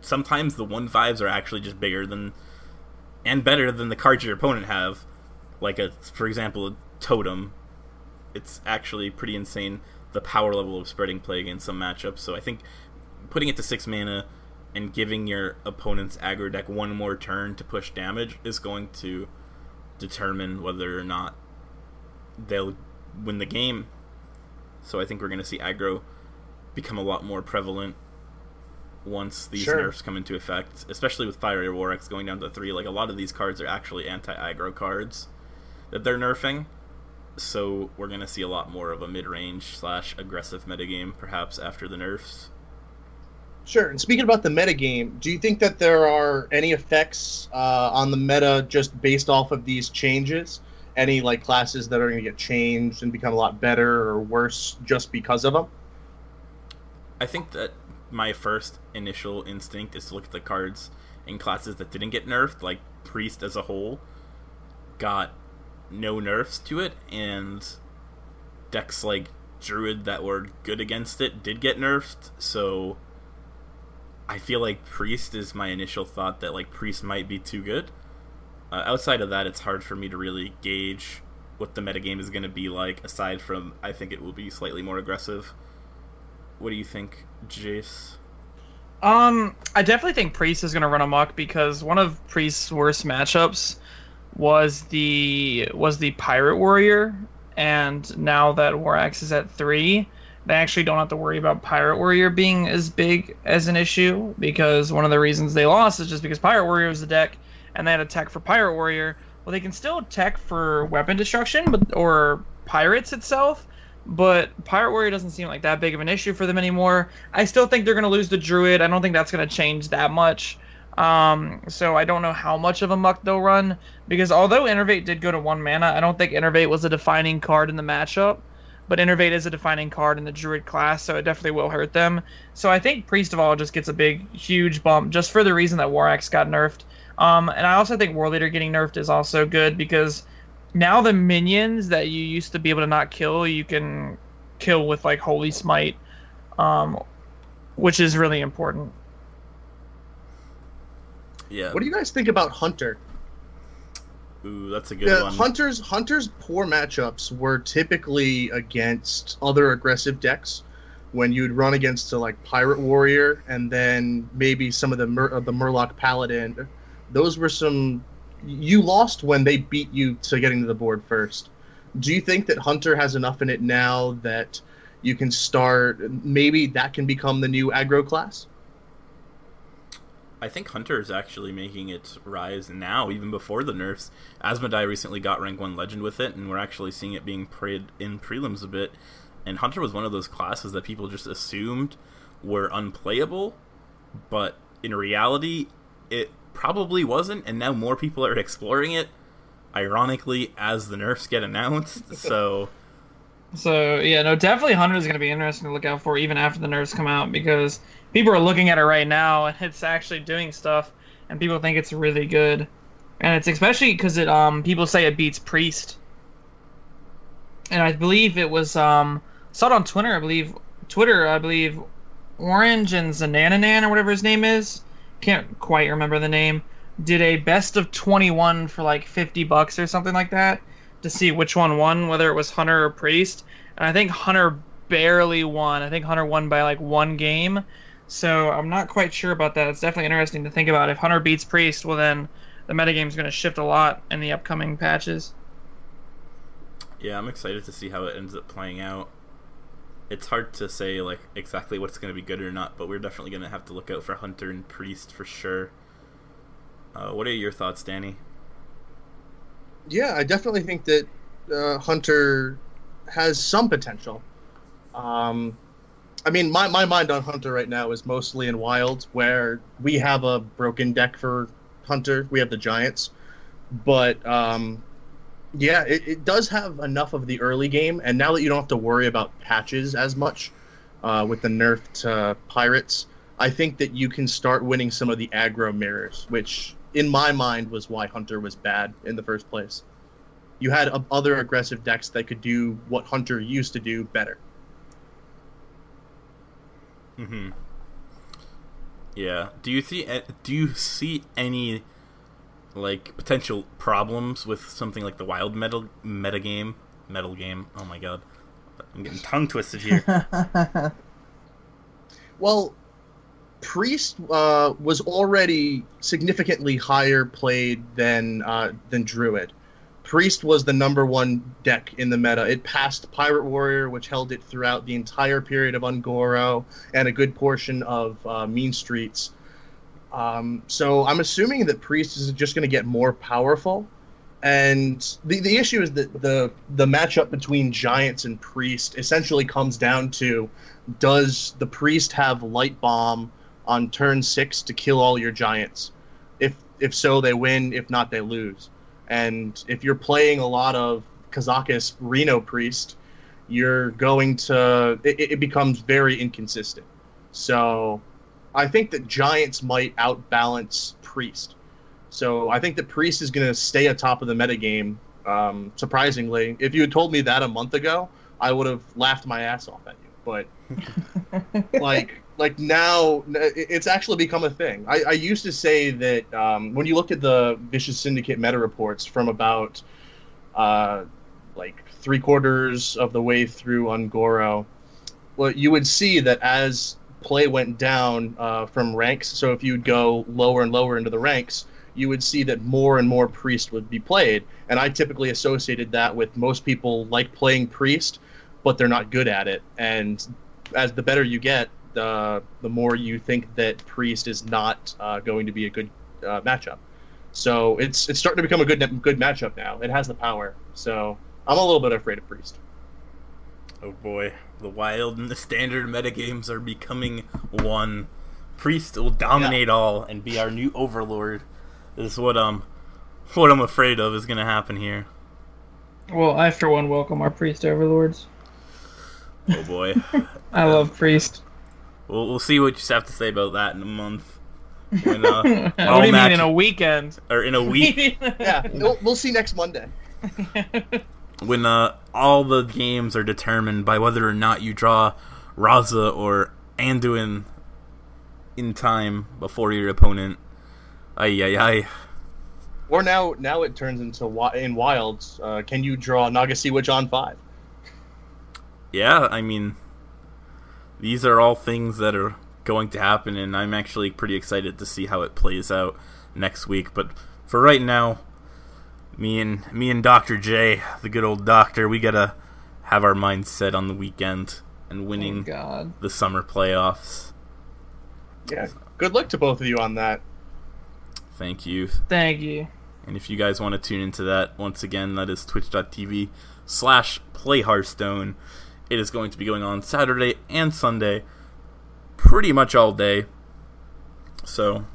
sometimes the one fives are actually just bigger than and better than the cards your opponent have. Like a, for example, a totem. It's actually pretty insane the power level of spreading plague in some matchups. So I think putting it to six mana and giving your opponent's aggro deck one more turn to push damage is going to determine whether or not they'll win the game. So I think we're going to see aggro become a lot more prevalent once these Sure. nerfs come into effect, especially with Fiery War X going down to three. Like, a lot of these cards are actually anti-aggro cards that they're nerfing. So we're going to see a lot more of a mid-range slash aggressive metagame, perhaps, after the nerfs. Sure. And speaking about the metagame, do you think that there are any effects uh, on the meta just based off of these changes? Any like classes that are going to get changed and become a lot better or worse just because of them? I think that my first initial instinct is to look at the cards in classes that didn't get nerfed, like Priest as a whole got no nerfs to it, and decks like Druid that were good against it did get nerfed. So I feel like Priest is my initial thought that like Priest might be too good. Uh, outside of that, it's hard for me to really gauge what the metagame is going to be like, aside from I think it will be slightly more aggressive. What do you think, Jace? Um, I definitely think Priest is going to run amok because one of Priest's worst matchups was the was the Pirate Warrior, and now that Warax is at three, they actually don't have to worry about Pirate Warrior being as big as an issue, because one of the reasons they lost is just because Pirate Warrior was the deck and they had a tech for Pirate Warrior. Well, they can still tech for weapon destruction, but or pirates itself, but Pirate Warrior doesn't seem like that big of an issue for them anymore. I still think they're going to lose the Druid. I don't think that's going to change that much. Um, so I don't know how much of a muck they'll run, because although Innervate did go to one mana, I don't think Innervate was a defining card in the matchup, but Innervate is a defining card in the Druid class, so it definitely will hurt them. So I think Priest of All just gets a big, huge bump, just for the reason that Warax got nerfed. Um, and I also think War Leader getting nerfed is also good, because now the minions that you used to be able to not kill, you can kill with, like, Holy Smite, um, which is really important. Yeah. What do you guys think about Hunter? Ooh, that's a good Yeah, one. Hunter's Hunter's poor matchups were typically against other aggressive decks. When you'd run against a, like Pirate Warrior and then maybe some of the Mur- uh, the Murloc Paladin, those were some you lost when they beat you to getting to the board first. Do you think that Hunter has enough in it now that you can start? Maybe that can become the new aggro class. I think Hunter is actually making its rise now, even before the nerfs. Asmodai recently got rank one legend with it, and we're actually seeing it being prayed in prelims a bit. And Hunter was one of those classes that people just assumed were unplayable, but in reality, it probably wasn't, and now more people are exploring it, ironically, as the nerfs get announced, so... So, yeah, no, definitely Hunter is going to be interesting to look out for even after the nerfs come out, because people are looking at it right now, and it's actually doing stuff, and people think it's really good. And it's especially because it, um, people say it beats Priest. And I believe it was, um, saw it on Twitter, I believe, Twitter, I believe, Orange and Zanananan, or whatever his name is, can't quite remember the name, did a best of twenty-one for like fifty bucks or something like that, to see which one won, whether it was Hunter or Priest. And I think Hunter barely won. I think Hunter won by like one game. So I'm not quite sure about that. It's definitely interesting to think about. If Hunter beats Priest, well then the metagame's going to shift a lot in the upcoming patches. Yeah, I'm excited to see how it ends up playing out. It's hard to say like exactly what's going to be good or not, but we're definitely going to have to look out for Hunter and Priest for sure. Uh, what are your thoughts, Danny? Yeah, I definitely think that uh, Hunter has some potential. Um, I mean, my, my mind on Hunter right now is mostly in Wild, where we have a broken deck for Hunter. We have the Giants. But, um, yeah, it, it does have enough of the early game, and now that you don't have to worry about patches as much uh, with the nerfed uh, Pirates, I think that you can start winning some of the aggro mirrors, which in my mind was why Hunter was bad in the first place. You had uh, other aggressive decks that could do what Hunter used to do better. Mm-hmm. Yeah. Do you see? Do you see any like potential problems with something like the wild metal meta game? Metal game. Oh my god, I'm getting tongue twisted here. Well, Priest uh, was already significantly higher played than uh, than Druid. Priest was the number one deck in the meta. It passed Pirate Warrior, which held it throughout the entire period of Ungoro and a good portion of uh, Mean Streets. Um, so I'm assuming that Priest is just going to get more powerful. And the, the issue is that the, the matchup between Giants and Priest essentially comes down to, does the Priest have Light Bomb on turn six to kill all your Giants? If if so, they win. If not, they lose. And if you're playing a lot of Kazakus Reno Priest, you're going to... It, it becomes very inconsistent. So I think that Giants might outbalance Priest. So I think that Priest is going to stay atop of the metagame, um, surprisingly. If you had told me that a month ago, I would have laughed my ass off at you. But, like... Like now, it's actually become a thing. I, I used to say that um, when you looked at the Vicious Syndicate meta reports from about uh, like three quarters of the way through Ungoro, well, you would see that as play went down uh, from ranks, so if you'd go lower and lower into the ranks, you would see that more and more Priest would be played. And I typically associated that with most people like playing Priest, but they're not good at it. And as the better you get, the the more you think that Priest is not uh, going to be a good uh, matchup. So it's it's starting to become a good good matchup now. It has the power. So I'm a little bit afraid of Priest. Oh boy, the wild and the standard metagames are becoming one. Priest will dominate yeah. all and be our new overlord. This is what um what I'm afraid of is going to happen here. Well, I for one welcome our Priest overlords. Oh boy, I love Priest. We'll we'll see what you have to say about that in a month. When, uh, what do you match- mean in a weekend? Or in a week? Yeah, we'll, we'll see next Monday. When uh, all the games are determined by whether or not you draw Raza or Anduin in time before your opponent. Ay ay ay. Or now, now it turns into in Wilds. Uh, can you draw Nagasiwich on five? Yeah, I mean, these are all things that are going to happen, and I'm actually pretty excited to see how it plays out next week. But for right now, me and me and Doctor J, the good old doctor, we gotta have our minds set on the weekend and winning oh God. the summer playoffs. Yeah, good luck to both of you on that. Thank you. Thank you. And if you guys want to tune into that, once again, that is twitch.tv slash play Hearthstone. It is going to be going on Saturday and Sunday, pretty much all day. So,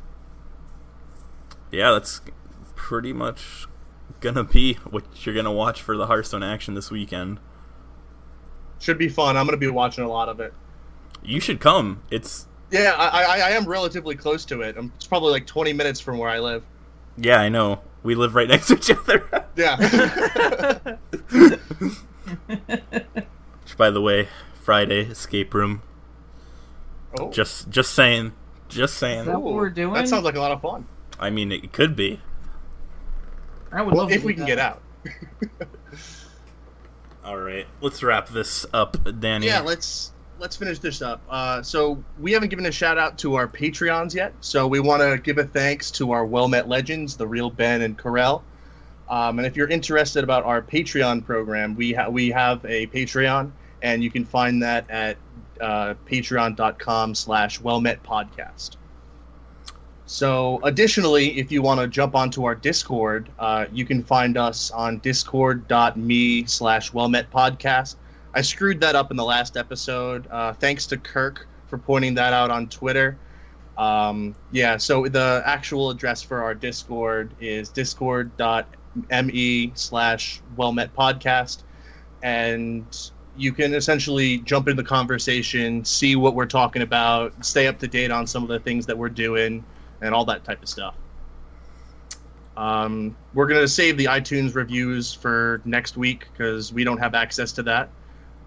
yeah, that's pretty much gonna be what you're gonna watch for the Hearthstone action this weekend. Should be fun. I'm gonna be watching a lot of it. You should come. It's yeah, I I, I am relatively close to it. I'm, it's probably like twenty minutes from where I live. Yeah, I know. We live right next to each other. Yeah. Which, by the way, Friday escape room. Oh. Just, just saying, just saying. Is that what we're doing? That sounds like a lot of fun. I mean, it could be. I would well, love if to we do can that. get out. All right, let's wrap this up, Danny. Yeah, let's let's finish this up. Uh, so we haven't given a shout out to our Patreons yet. So we want to give a thanks to our well met legends, the real Ben and Carell. Um, and if you're interested about our Patreon program, we ha- we have a Patreon, and you can find that at uh, patreon.com slash wellmetpodcast. So additionally, if you want to jump onto our Discord, uh, you can find us on discord.me slash wellmetpodcast. I screwed that up in the last episode. Uh, thanks to Kirk for pointing that out on Twitter. Um, yeah, so the actual address for our Discord is discord.me slash wellmetpodcast. And you can essentially jump into the conversation, see what we're talking about, stay up to date on some of the things that we're doing, and all that type of stuff. Um, we're going to save the iTunes reviews for next week because we don't have access to that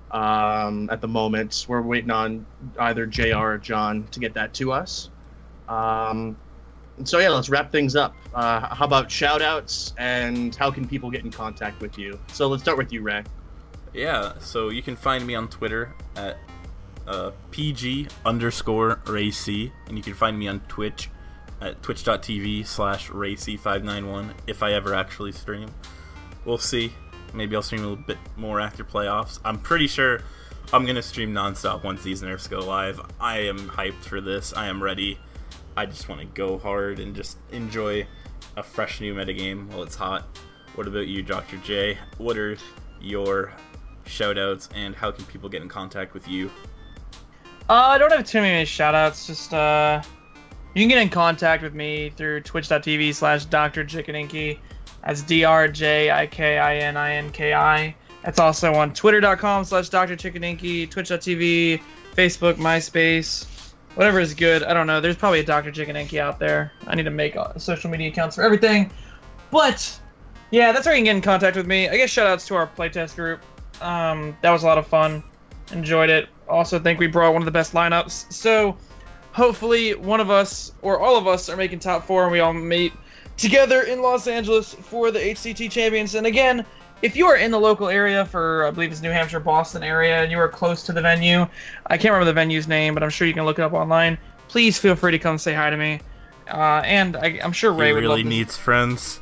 um, at the moment. We're waiting on either J R or John to get that to us. Um, so yeah, let's wrap things up. Uh, how about shout outs and how can people get in contact with you? So let's start with you, Ray. Yeah, so you can find me on Twitter at uh, P G underscore RayC, and you can find me on Twitch at twitch.tv slash RayC591 if I ever actually stream. We'll see. Maybe I'll stream a little bit more after playoffs. I'm pretty sure I'm going to stream nonstop once these nerfs go live. I am hyped for this. I am ready. I just want to go hard and just enjoy a fresh new metagame while it's hot. What about you, Doctor J? What are your shoutouts and how can people get in contact with you? Uh, I don't have too many shoutouts. Just uh, you can get in contact with me through twitch.tv slash Doctor Jikaninki. That's D R J I K I N I N K I. That's also on twitter.com slash Doctor Jikaninki, twitch.tv, Facebook, MySpace, whatever is good. I don't know. There's probably a Doctor Jikaninki out there. I need to make uh, social media accounts for everything. But yeah, that's where you can get in contact with me. I guess shoutouts to our playtest group. Um, that was a lot of fun. Enjoyed it. Also think we brought one of the best lineups. So hopefully one of us or all of us are making top four and we all meet together in Los Angeles for the H C T Champions. And again, if you are in the local area for, I believe it's New Hampshire, Boston area, and you are close to the venue, I can't remember the venue's name, but I'm sure you can look it up online. Please feel free to come say hi to me. Uh, and I, I'm sure Ray he would really love this. needs friends.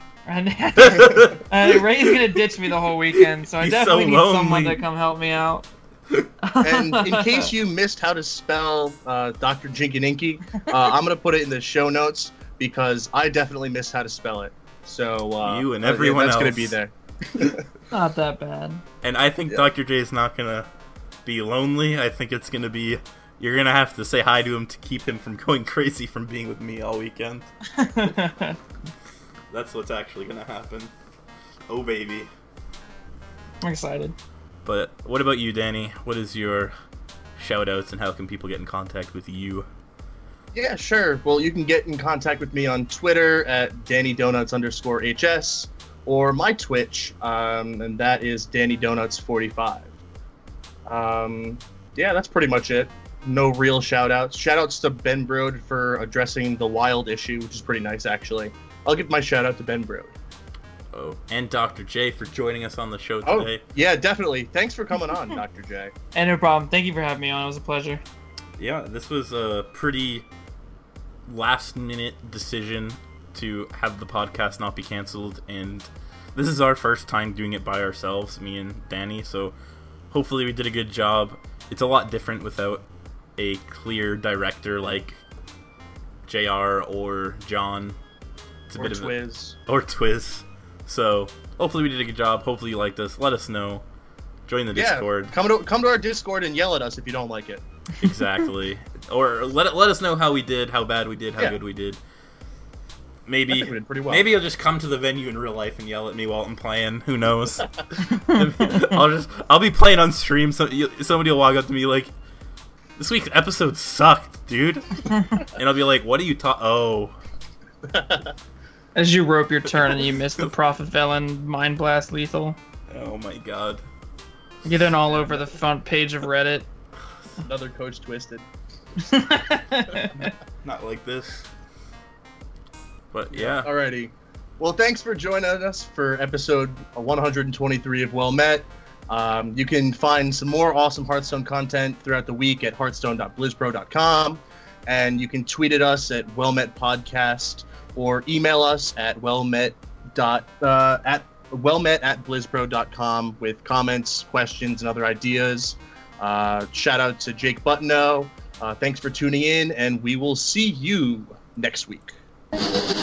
uh, Ray's gonna ditch me the whole weekend, so I He's definitely so need lonely. someone to come help me out. And in case you missed how to spell uh, Doctor Jikaninki, uh, I'm going to put it in the show notes because I definitely missed how to spell it. So uh, You and uh, everyone that's else. going to be there. Not that bad. And I think Yeah. Doctor J is not going to be lonely. I think it's going to be... You're going to have to say hi to him to keep him from going crazy from being with me all weekend. That's what's actually going to happen. Oh, baby. I'm excited. But what about you, Danny? What is your shout-outs and how can people get in contact with you? Yeah, sure. Well, you can get in contact with me on Twitter at Danny Donuts underscore H S or my Twitch, um, and that is Danny Donuts forty-five. Um, yeah, that's pretty much it. No real shout-outs. Shout-outs to Ben Brode for addressing the Wild issue, which is pretty nice, actually. I'll give my shout-out to Ben Brode. Oh, and Doctor J for joining us on the show Oh, today. yeah, definitely. Thanks for coming on, Doctor J. And no problem. Thank you for having me on. It was a pleasure. Yeah, this was a pretty last-minute decision to have the podcast not be canceled, and this is our first time doing it by ourselves, me and Danny, so hopefully we did a good job. It's a lot different without a clear director like J R or John. It's a Or bit of a, Twiz. or Twiz. So hopefully we did a good job. Hopefully you liked us. Let us know. Join the Yeah, Discord. come to, come to our Discord and yell at us if you don't like it. Exactly. Or let let us know how we did, how bad we did, how Yeah. good we did. I Maybe think we did pretty well. maybe you'll just come to the venue in real life and yell at me while I'm playing. Who knows? I'll just I'll be playing on stream. So you- somebody will walk up to me like, "This week's episode sucked, dude," and I'll be like, "What are you talking? Oh." As you rope your turn and you miss the Prophet Velen Mind Blast Lethal. Oh my god. You're then all over the front page of Reddit. Another Coach Twisted. Not like this. But yeah. Alrighty. Well, thanks for joining us for episode one hundred twenty-three of Well Met. Um, you can find some more awesome Hearthstone content throughout the week at hearthstone dot blizzpro dot com, and you can tweet at us at wellmetpodcast or email us at wellmet dot uh, at wellmet at blizzpro dot com with comments, questions, and other ideas. Uh, shout out to Jake Buttonow. Uh, thanks for tuning in, and we will see you next week.